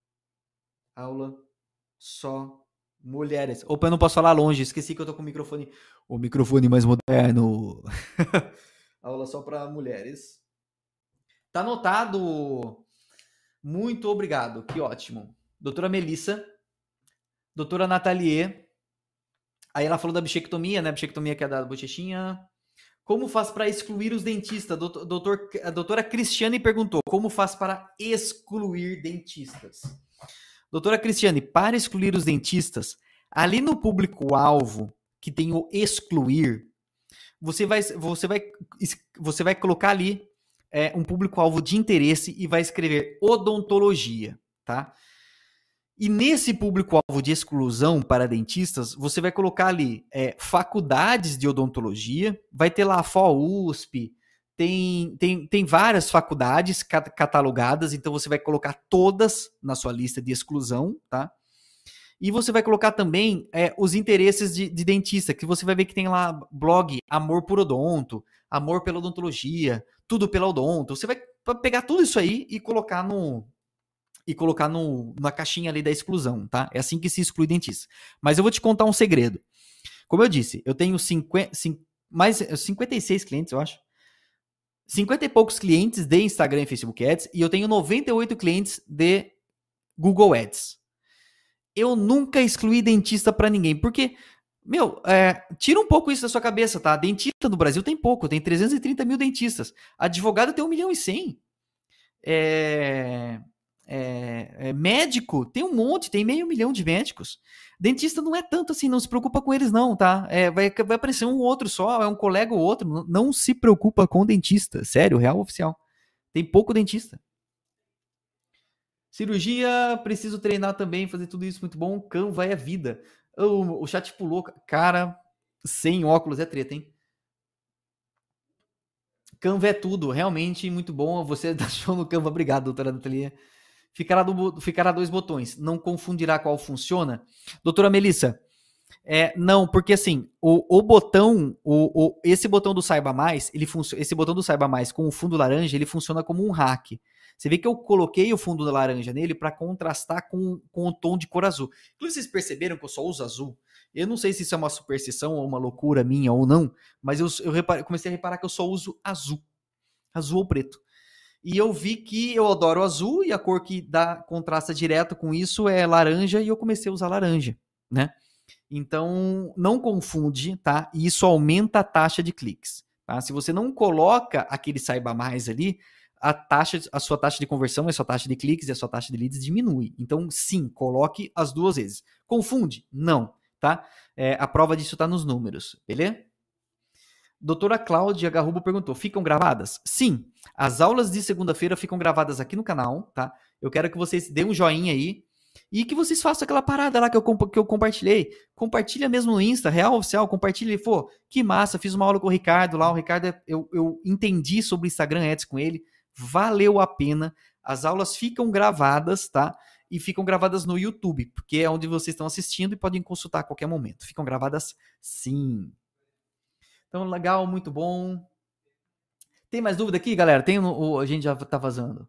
Aula só mulheres. Opa, eu não posso falar longe. Esqueci que eu tô com o microfone. O microfone mais moderno. Aula só para mulheres. Tá anotado. Muito obrigado. Que ótimo. Doutora Melissa. Doutora Natalie. Aí ela falou da bichectomia, né? Bichectomia que é da bochechinha. Como faz para excluir os dentistas? Doutor, doutor, a doutora Cristiane perguntou. Como faz para excluir dentistas? Doutora Cristiane, para excluir os dentistas, ali no público-alvo que tem o excluir, você vai, você vai, você vai colocar ali é, um público-alvo de interesse e vai escrever odontologia, tá? E nesse público-alvo de exclusão para dentistas, você vai colocar ali é, faculdades de odontologia, vai ter lá a F O U S P, tem, tem, tem várias faculdades catalogadas, então você vai colocar todas na sua lista de exclusão, tá? E você vai colocar também é, os interesses de, de dentista, que você vai ver que tem lá blog Amor por Odonto, Amor pela Odontologia, Tudo pela Odonto. Você vai pegar tudo isso aí e colocar no... e colocar no, na caixinha ali da exclusão, tá? É assim que se exclui dentista. Mas eu vou te contar um segredo. Como eu disse, eu tenho cinquenta, mais, cinquenta e seis clientes, eu acho. cinquenta e poucos clientes de Instagram e Facebook Ads e eu tenho noventa e oito clientes de Google Ads. Eu nunca excluí dentista para ninguém, porque, meu, é, tira um pouco isso da sua cabeça, tá? Dentista no Brasil tem pouco, tem trezentos e trinta mil dentistas. Advogado tem um milhão e cem. É... É, é, médico, tem um monte, tem meio milhão de médicos. Dentista não é tanto assim, não se preocupa com eles não, tá? É, vai, vai aparecer um ou outro só, é um colega ou outro, não, não se preocupa com dentista, sério, real oficial. Tem pouco dentista. Cirurgia, preciso treinar também, fazer tudo isso muito bom, Canva é vida. O, o chat pulou, cara, sem óculos é treta, hein? Canva é tudo, realmente muito bom, você dá show no Canva, obrigado, doutora Natalia. Ficará, do, ficará dois botões. Não confundirá qual funciona. Doutora Melissa, É, não, porque assim, o, o botão, o, o, esse botão do Saiba Mais, ele funciona, esse botão do Saiba Mais com o fundo laranja, ele funciona como um hack. Você vê que eu coloquei o fundo laranja nele para contrastar com, com o tom de cor azul. Inclusive, vocês perceberam que eu só uso azul? Eu não sei se isso é uma superstição ou uma loucura minha ou não, mas eu, eu reparei, comecei a reparar que eu só uso azul. Azul ou preto. E eu vi que eu adoro azul e a cor que dá contrasta direto com isso é laranja e eu comecei a usar laranja, né? Então, não confunde, tá? E isso aumenta a taxa de cliques, tá? Se você não coloca aquele saiba mais ali, a taxa, a sua taxa de conversão, a sua taxa de cliques e a sua taxa de leads diminui. Então, sim, coloque as duas vezes. Confunde? Não, tá? É, a prova disso tá nos números, beleza? Doutora Cláudia Garrubo perguntou, ficam gravadas? Sim, as aulas de segunda-feira ficam gravadas aqui no canal, tá? Eu quero que vocês dêem um joinha aí e que vocês façam aquela parada lá que eu, que eu compartilhei. Compartilha mesmo no Insta, Real Oficial, compartilha e, pô, que massa, fiz uma aula com o Ricardo lá, o Ricardo, eu, eu entendi sobre o Instagram Ads com ele, valeu a pena, as aulas ficam gravadas, tá? E ficam gravadas no YouTube, porque é onde vocês estão assistindo e podem consultar a qualquer momento. Ficam gravadas sim. Então, legal, muito bom. Tem mais dúvida aqui, galera? Tem o, a gente já tá vazando.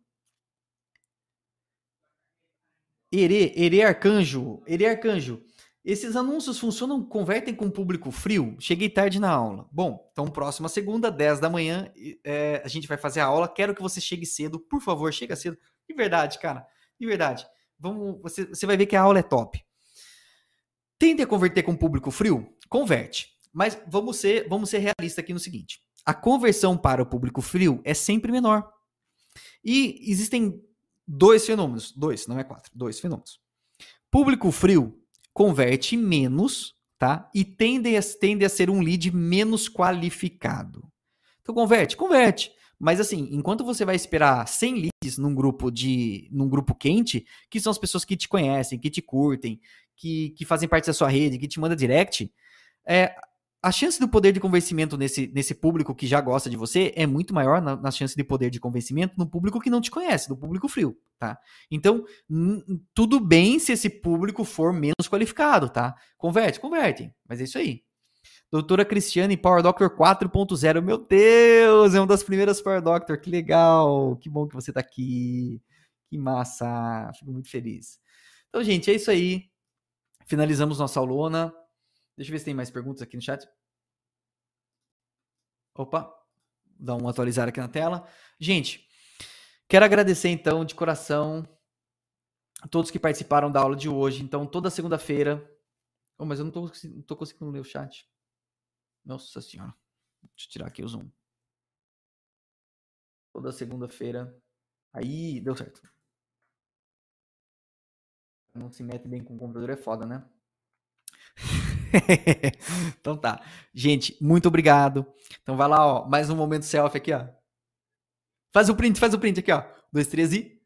Herê, Herê Arcanjo, Herê Arcanjo. Esses anúncios funcionam, convertem com público frio? Cheguei tarde na aula. Bom, então próxima segunda, dez da manhã, é, a gente vai fazer a aula. Quero que você chegue cedo, por favor, chega cedo. De verdade, cara, de verdade. Vamos, você, você vai ver que a aula é top. Tende a converter com público frio? Converte. Mas vamos ser, vamos ser realistas aqui no seguinte. A conversão para o público frio é sempre menor. E existem dois fenômenos. Dois, não é quatro. Dois fenômenos. Público frio converte menos, tá? E tende a, tende a ser um lead menos qualificado. Então converte? Converte. Mas assim, enquanto você vai esperar cem leads num grupo de num grupo quente, que são as pessoas que te conhecem, que te curtem, que, que fazem parte da sua rede, que te manda direct, é, a chance do poder de convencimento nesse, nesse público que já gosta de você é muito maior na, na chance de poder de convencimento no público que não te conhece, no público frio, tá? Então, n- tudo bem se esse público for menos qualificado, tá? Converte, converte, mas é isso aí. Doutora Cristiane, Power Doctor quatro ponto zero, meu Deus, é uma das primeiras Power Doctor, que legal, que bom que você tá aqui, que massa, fico muito feliz. Então, gente, é isso aí, finalizamos nossa aulona. Deixa eu ver se tem mais perguntas aqui no chat. Opa, dá um atualizar aqui na tela. Gente, quero agradecer então de coração a todos que participaram da aula de hoje. Então, toda segunda-feira... Oh, mas eu não tô, não tô conseguindo ler o chat. Nossa senhora. Deixa eu tirar aqui o zoom. Toda segunda-feira. Aí, deu certo. Não se mete bem com o computador, é foda, né? Então tá. Gente, muito obrigado. Então vai lá, ó. Mais um momento selfie aqui, ó. Faz o print, faz o print aqui, ó. Dois, três e...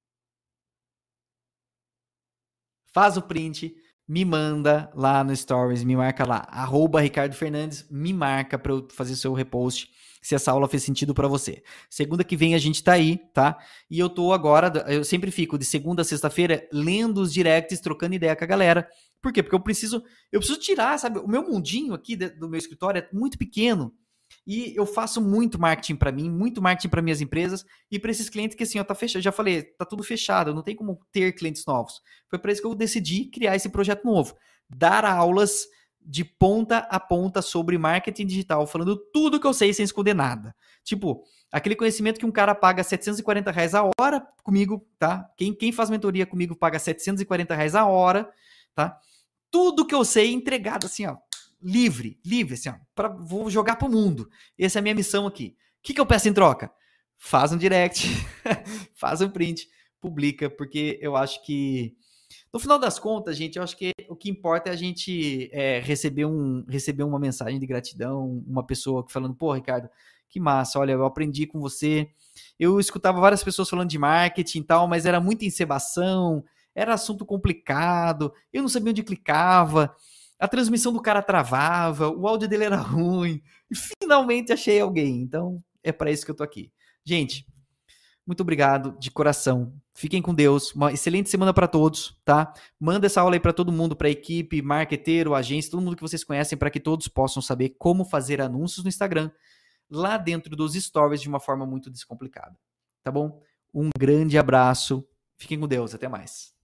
Faz o print, me manda lá no Stories, me marca lá. Arroba Ricardo Fernandes, me marca para eu fazer seu repost, se essa aula fez sentido para você. Segunda que vem a gente tá aí, tá? E eu tô agora, eu sempre fico de segunda a sexta-feira lendo os directs, trocando ideia com a galera. Por quê? Porque eu preciso, eu preciso tirar, sabe? O meu mundinho aqui do meu escritório é muito pequeno. E eu faço muito marketing para mim, muito marketing para minhas empresas e para esses clientes que assim, ó, tá fechado, já falei, tá tudo fechado, não tem como ter clientes novos. Foi para isso que eu decidi criar esse projeto novo, dar aulas de ponta a ponta sobre marketing digital, falando tudo que eu sei sem esconder nada. Tipo, aquele conhecimento que um cara paga setecentos e quarenta reais a hora comigo, tá? Quem, quem faz mentoria comigo paga setecentos e quarenta reais a hora, tá? Tudo que eu sei entregado assim, ó, livre, livre, assim, ó, pra, vou jogar pro mundo. Essa é a minha missão aqui. O que, que eu peço em troca? Faz um direct, faz um print, publica, porque eu acho que, no final das contas, gente, eu acho que o que importa é a gente é, receber, um, receber uma mensagem de gratidão, uma pessoa falando, pô, Ricardo, que massa, olha, eu aprendi com você. Eu escutava várias pessoas falando de marketing e tal, mas era muita encebação, era assunto complicado, eu não sabia onde clicava, a transmissão do cara travava, o áudio dele era ruim, e finalmente achei alguém. Então, é para isso que eu tô aqui. Gente, Muito obrigado de coração. Fiquem com Deus. Uma excelente semana para todos, tá? Manda essa aula aí para todo mundo, para a equipe, marqueteiro, agência, todo mundo que vocês conhecem, para que todos possam saber como fazer anúncios no Instagram lá dentro dos stories de uma forma muito descomplicada. Tá bom? Um grande abraço. Fiquem com Deus. Até mais.